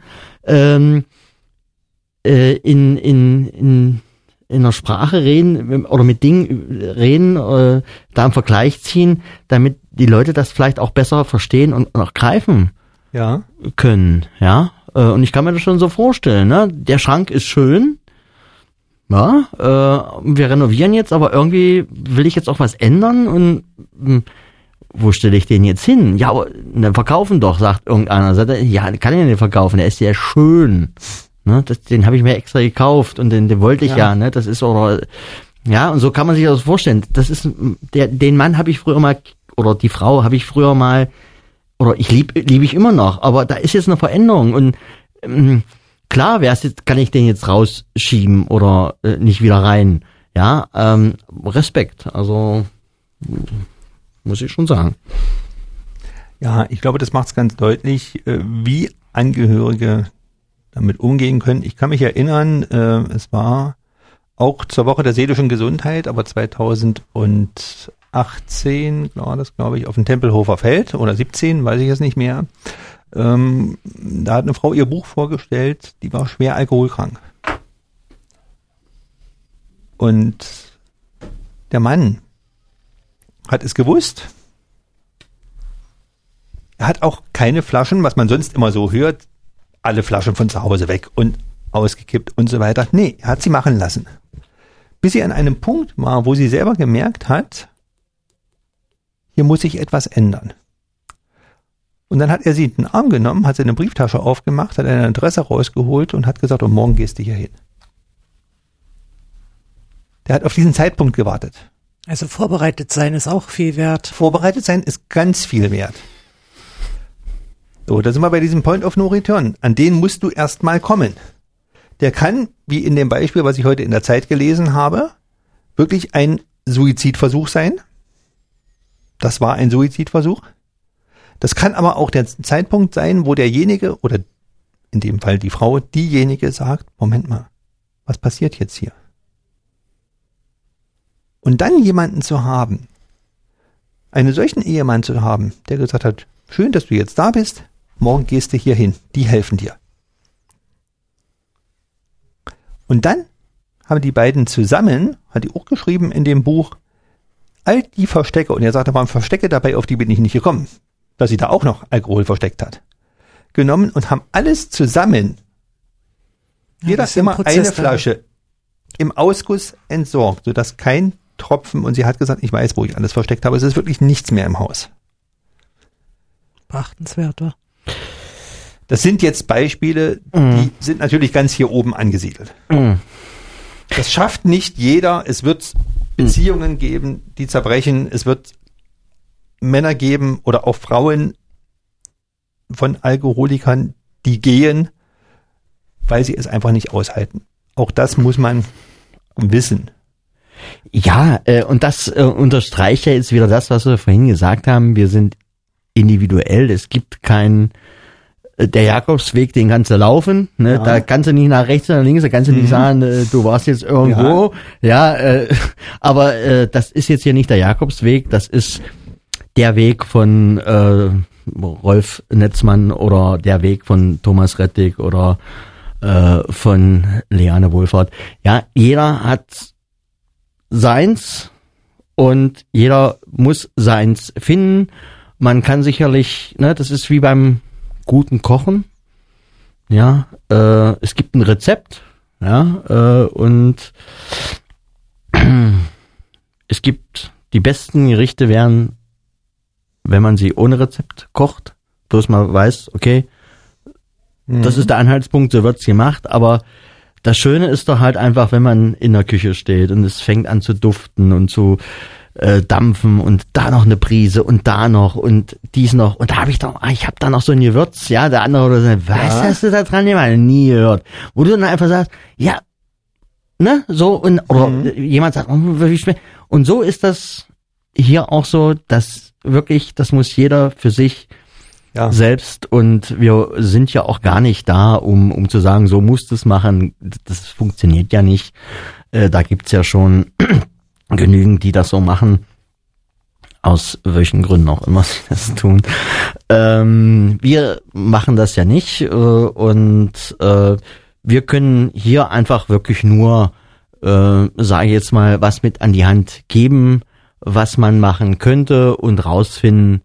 S3: in der Sprache reden oder mit Dingen reden, da einen Vergleich ziehen, damit die Leute das vielleicht auch besser verstehen und auch greifen können, ja. Und ich kann mir das schon so vorstellen, ne? Der Schrank ist schön, ja, wir renovieren jetzt, aber irgendwie will ich jetzt auch was ändern und wo stelle ich den jetzt hin? Ja, aber ne, verkaufen doch, sagt irgendeiner. Sagt er, ja, kann ich nicht verkaufen, der ist sehr schön. Ne, den habe ich mir extra gekauft und den wollte ich ja, ne? Das ist oder ja, und so kann man sich das vorstellen. Das ist den Mann habe ich früher mal oder die Frau habe ich früher mal oder ich liebe ich immer noch, aber da ist jetzt eine Veränderung und klar, kann ich den jetzt rausschieben oder nicht wieder rein. Ja, Respekt, also muss ich schon sagen.
S4: Ja, ich glaube, das macht es ganz deutlich, wie Angehörige damit umgehen können. Ich kann mich erinnern, es war auch zur Woche der seelischen Gesundheit, aber 2018 war das, glaube ich, auf dem Tempelhofer Feld oder 17, weiß ich jetzt nicht mehr. Da hat eine Frau ihr Buch vorgestellt, die war schwer alkoholkrank. Und der Mann hat es gewusst. Er hat auch keine Flaschen, was man sonst immer so hört, alle Flaschen von zu Hause weg und ausgekippt und so weiter. Nee, er hat sie machen lassen. Bis sie an einem Punkt war, wo sie selber gemerkt hat, hier muss sich etwas ändern. Und dann hat er sie in den Arm genommen, hat seine Brieftasche aufgemacht, hat eine Adresse rausgeholt und hat gesagt, und morgen gehst du hier hin. Der hat auf diesen Zeitpunkt gewartet.
S5: Also vorbereitet sein ist auch viel wert.
S4: Vorbereitet sein ist ganz viel wert. So, da sind wir bei diesem Point of No Return. An den musst du erst mal kommen. Der kann, wie in dem Beispiel, was ich heute in der Zeit gelesen habe, wirklich ein Suizidversuch sein. Das war ein Suizidversuch. Das kann aber auch der Zeitpunkt sein, wo derjenige oder in dem Fall die Frau, diejenige sagt, Moment mal, was passiert jetzt hier? Und dann jemanden zu haben, einen solchen Ehemann zu haben, der gesagt hat, schön, dass du jetzt da bist, morgen gehst du hier hin, die helfen dir. Und dann haben die beiden zusammen, hat die auch geschrieben in dem Buch, all die Verstecke, und er sagt, da waren Verstecke dabei, auf die bin ich nicht gekommen, dass sie da auch noch Alkohol versteckt hat, genommen und haben alles zusammen, jeder immer eine Flasche im Ausguss entsorgt, sodass kein Tropfen, und sie hat gesagt, ich weiß, wo ich alles versteckt habe, es ist wirklich nichts mehr im Haus.
S5: Beachtenswert, wa?
S4: Das sind jetzt Beispiele, die sind natürlich ganz hier oben angesiedelt. Das schafft nicht jeder. Es wird Beziehungen geben, die zerbrechen. Es wird Männer geben oder auch Frauen von Alkoholikern, die gehen, weil sie es einfach nicht aushalten. Auch das muss man wissen.
S3: Ja, und das unterstreicht ja jetzt wieder das, was wir vorhin gesagt haben. Wir sind individuell. Es gibt keinen, der Jakobsweg, den kannst du laufen, ne? Ja. Da kannst du nicht nach rechts oder links, da kannst du nicht sagen, du warst jetzt irgendwo, aber das ist jetzt hier nicht der Jakobsweg, das ist der Weg von Rolf Netzmann oder der Weg von Thomas Rettig oder von Leane Wohlfahrt. Ja, jeder hat seins und jeder muss seins finden. Man kann sicherlich, ne, das ist wie beim guten Kochen. Ja, es gibt ein Rezept, ja, und es gibt die besten Gerichte wären, wenn man sie ohne Rezept kocht, bloß mal weiß, okay, das ist der Anhaltspunkt, so wird's gemacht, aber das Schöne ist doch halt einfach, wenn man in der Küche steht und es fängt an zu duften und zu dampfen und da noch eine Prise und da noch und dies noch und da habe ich da noch so ein Gewürz, ja, der andere oder so, was hast du da dran gemacht? Nie gehört. Wo du dann einfach sagst, ja, ne, so und oder jemand sagt, wie schmeckt. Und so ist das hier auch so, dass wirklich, das muss jeder für sich selbst, und wir sind ja auch gar nicht da, um zu sagen, so musst du es machen. Das funktioniert ja nicht. Da gibt's ja schon genügend, die das so machen, aus welchen Gründen auch immer sie das tun. Wir machen das ja nicht und wir können hier einfach wirklich nur, sage ich jetzt mal, was mit an die Hand geben, was man machen könnte, und rausfinden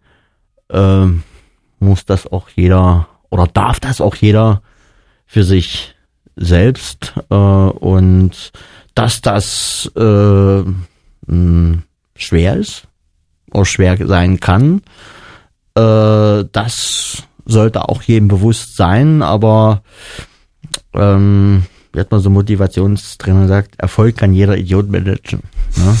S3: muss das auch jeder oder darf das auch jeder für sich selbst, und dass das schwer ist oder schwer sein kann, das sollte auch jedem bewusst sein, aber wie hat man so Motivationstrainer sagt, Erfolg kann jeder Idiot managen. Ne?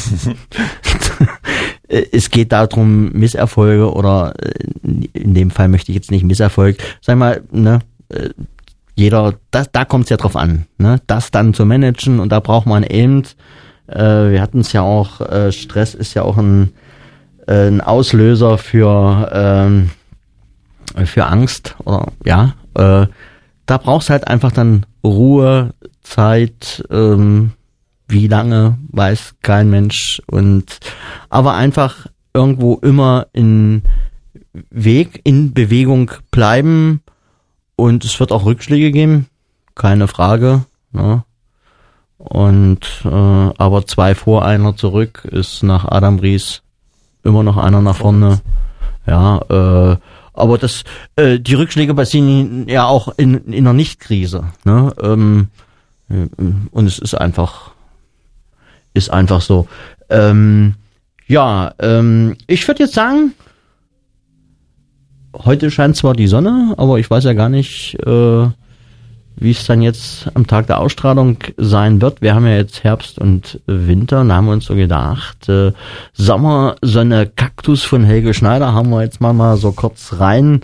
S3: Es geht darum, Misserfolge oder in dem Fall möchte ich jetzt nicht Misserfolg, sag mal, ne, jeder, da kommt es ja drauf an, ne, das dann zu managen, und da braucht man eben, wir hatten es ja auch, Stress ist ja auch ein Auslöser für Angst, oder ja, da brauchst halt einfach dann Ruhe, Zeit, wie lange, weiß kein Mensch, und aber einfach irgendwo immer in Bewegung bleiben, und es wird auch Rückschläge geben, keine Frage, ne? Und aber 2 vor, 1 zurück ist nach Adam Ries immer noch einer nach vorne, ja, aber die Rückschläge passieren ja auch in einer Nicht-Krise, ne? Und es ist einfach so. Ich würde jetzt sagen, heute scheint zwar die Sonne, aber ich weiß ja gar nicht, wie es dann jetzt am Tag der Ausstrahlung sein wird. Wir haben ja jetzt Herbst und Winter, da haben wir uns so gedacht, Sommersonne Kaktus von Helge Schneider haben wir jetzt mal so kurz rein,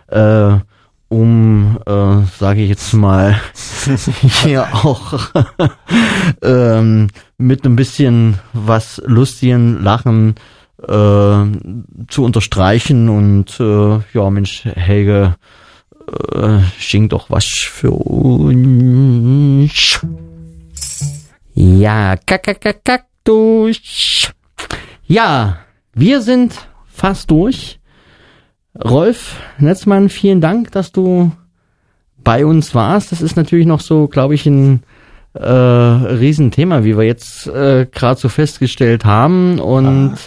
S3: sage ich jetzt mal, hier auch mit ein bisschen was Lustigen, Lachen zu unterstreichen, und Mensch, Helge, Sching doch was für uns. Ja, Kaktus. Ja, wir sind fast durch. Rolf Netzmann, vielen Dank, dass du bei uns warst. Das ist natürlich noch so, glaube ich, ein Riesenthema, wie wir jetzt gerade so festgestellt haben. Und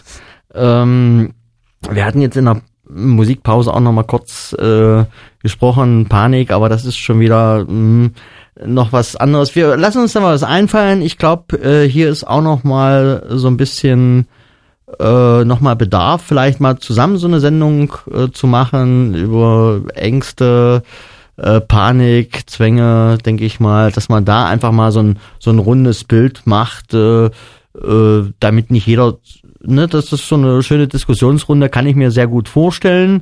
S3: wir hatten jetzt in der Musikpause auch noch mal kurz gesprochen, Panik, aber das ist schon wieder noch was anderes. Wir lassen uns da mal was einfallen. Ich glaube, hier ist auch noch mal so ein bisschen noch mal Bedarf, vielleicht mal zusammen so eine Sendung zu machen über Ängste, Panik, Zwänge, denke ich mal, dass man da einfach mal so ein rundes Bild macht, damit nicht jeder, ne, das ist so eine schöne Diskussionsrunde, kann ich mir sehr gut vorstellen.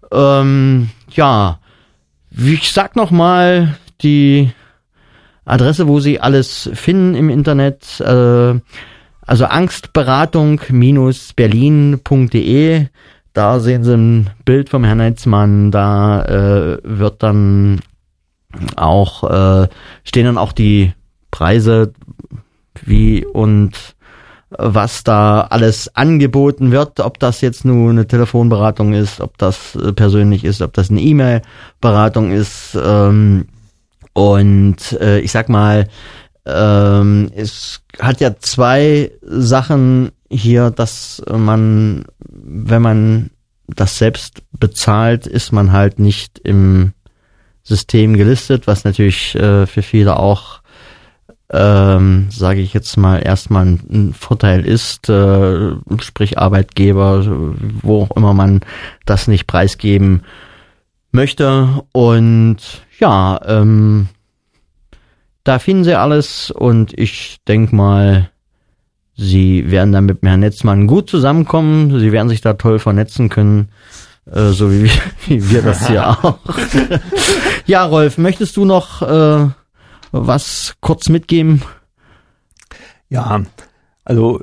S3: Ja, ich sag noch mal die Adresse, wo Sie alles finden im Internet, also angstberatung-berlin.de. Da sehen Sie ein Bild vom Herrn Netzmann, da wird dann auch, stehen dann auch die Preise, wie und was da alles angeboten wird, ob das jetzt nur eine Telefonberatung ist, ob das persönlich ist, ob das eine E-Mail-Beratung ist, und ich sag mal, es hat ja zwei Sachen hier, dass man, wenn man das selbst bezahlt, ist man halt nicht im System gelistet, was natürlich für viele auch, sage ich jetzt mal, erstmal ein Vorteil ist, sprich Arbeitgeber, wo auch immer man das nicht preisgeben möchte. Und ja, da finden Sie alles und ich denke mal, Sie werden dann mit Herrn Netzmann gut zusammenkommen. Sie werden sich da toll vernetzen können, so wie wir das hier auch. Ja, Rolf, möchtest du noch was kurz mitgeben?
S4: Ja, also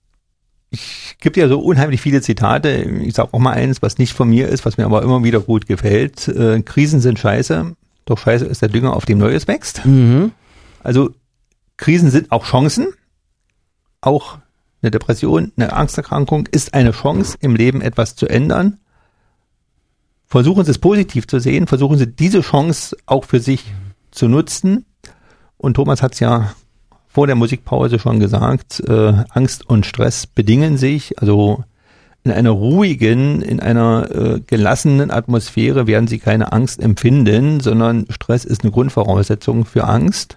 S4: ich gebe ja so unheimlich viele Zitate. Ich sage auch mal eins, was nicht von mir ist, was mir aber immer wieder gut gefällt. Krisen sind scheiße, doch scheiße ist der Dünger, auf dem Neues wächst. Mhm. Also Krisen sind auch Chancen. Auch eine Depression, eine Angsterkrankung ist eine Chance, im Leben etwas zu ändern. Versuchen Sie es positiv zu sehen, versuchen Sie diese Chance auch für sich zu nutzen. Und Thomas hat es ja vor der Musikpause schon gesagt, Angst und Stress bedingen sich. Also in einer ruhigen, in einer gelassenen Atmosphäre werden Sie keine Angst empfinden, sondern Stress ist eine Grundvoraussetzung für Angst.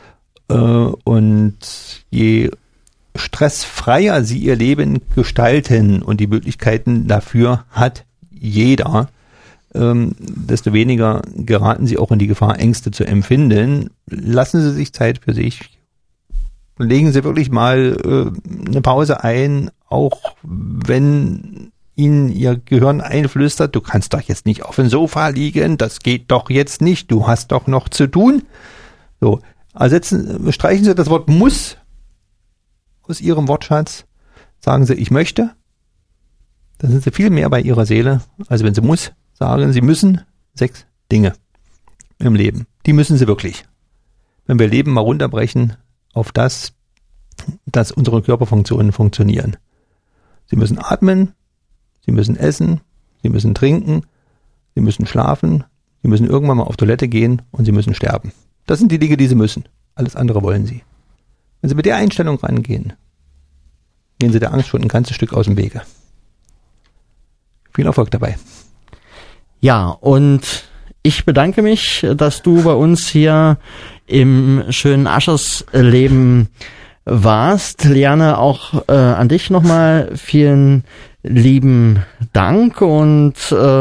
S4: Und je stressfreier Sie Ihr Leben gestalten und die Möglichkeiten dafür hat jeder, desto weniger geraten Sie auch in die Gefahr, Ängste zu empfinden. Lassen Sie sich Zeit für sich. Legen Sie wirklich mal eine Pause ein, auch wenn Ihnen Ihr Gehirn einflüstert, du kannst doch jetzt nicht auf dem Sofa liegen, das geht doch jetzt nicht, du hast doch noch zu tun. So, streichen Sie das Wort muss aus Ihrem Wortschatz, sagen Sie, ich möchte, dann sind Sie viel mehr bei Ihrer Seele, als wenn Sie muss sagen. Sie müssen 6 Dinge im Leben. Die müssen Sie wirklich. Wenn wir Leben mal runterbrechen auf das, dass unsere Körperfunktionen funktionieren. Sie müssen atmen, Sie müssen essen, Sie müssen trinken, Sie müssen schlafen, Sie müssen irgendwann mal auf Toilette gehen und Sie müssen sterben. Das sind die Dinge, die Sie müssen. Alles andere wollen Sie. Wenn Sie mit der Einstellung rangehen, gehen Sie der Angst schon ein ganzes Stück aus dem Wege. Viel Erfolg dabei.
S3: Ja, und ich bedanke mich, dass du bei uns hier im schönen Aschersleben warst. Liane, auch an dich nochmal vielen lieben Dank und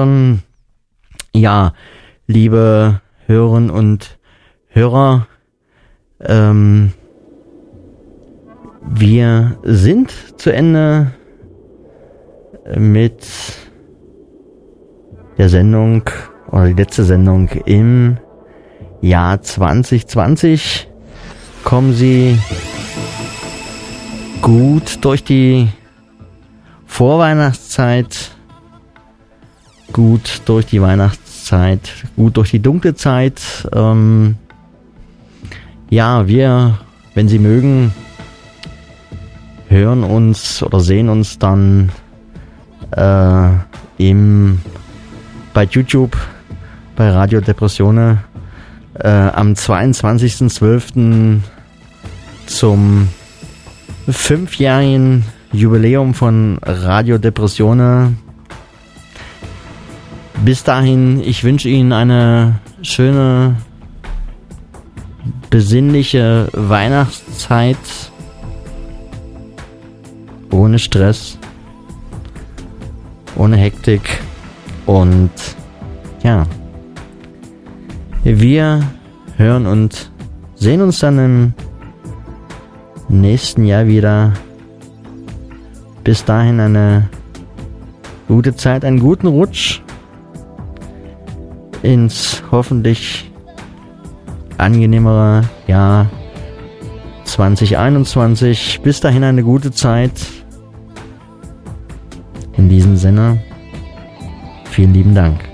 S3: ja, liebe Hörerinnen und Hörer, wir sind zu Ende mit der Sendung oder die letzte Sendung im Jahr 2020. Kommen Sie gut durch die Vorweihnachtszeit, gut durch die Weihnachtszeit Zeit, gut durch die dunkle Zeit. Ja, wir, wenn Sie mögen, hören uns oder sehen uns dann bei YouTube, bei Radio Depressione am 22.12. zum 5-jährigen Jubiläum von Radio Depressione. Bis dahin, ich wünsche Ihnen eine schöne, besinnliche Weihnachtszeit ohne Stress, ohne Hektik und ja, wir hören und sehen uns dann im nächsten Jahr wieder. Bis dahin eine gute Zeit, einen guten Rutsch ins hoffentlich angenehmere Jahr 2021. Bis dahin eine gute Zeit. In diesem Sinne, vielen lieben Dank.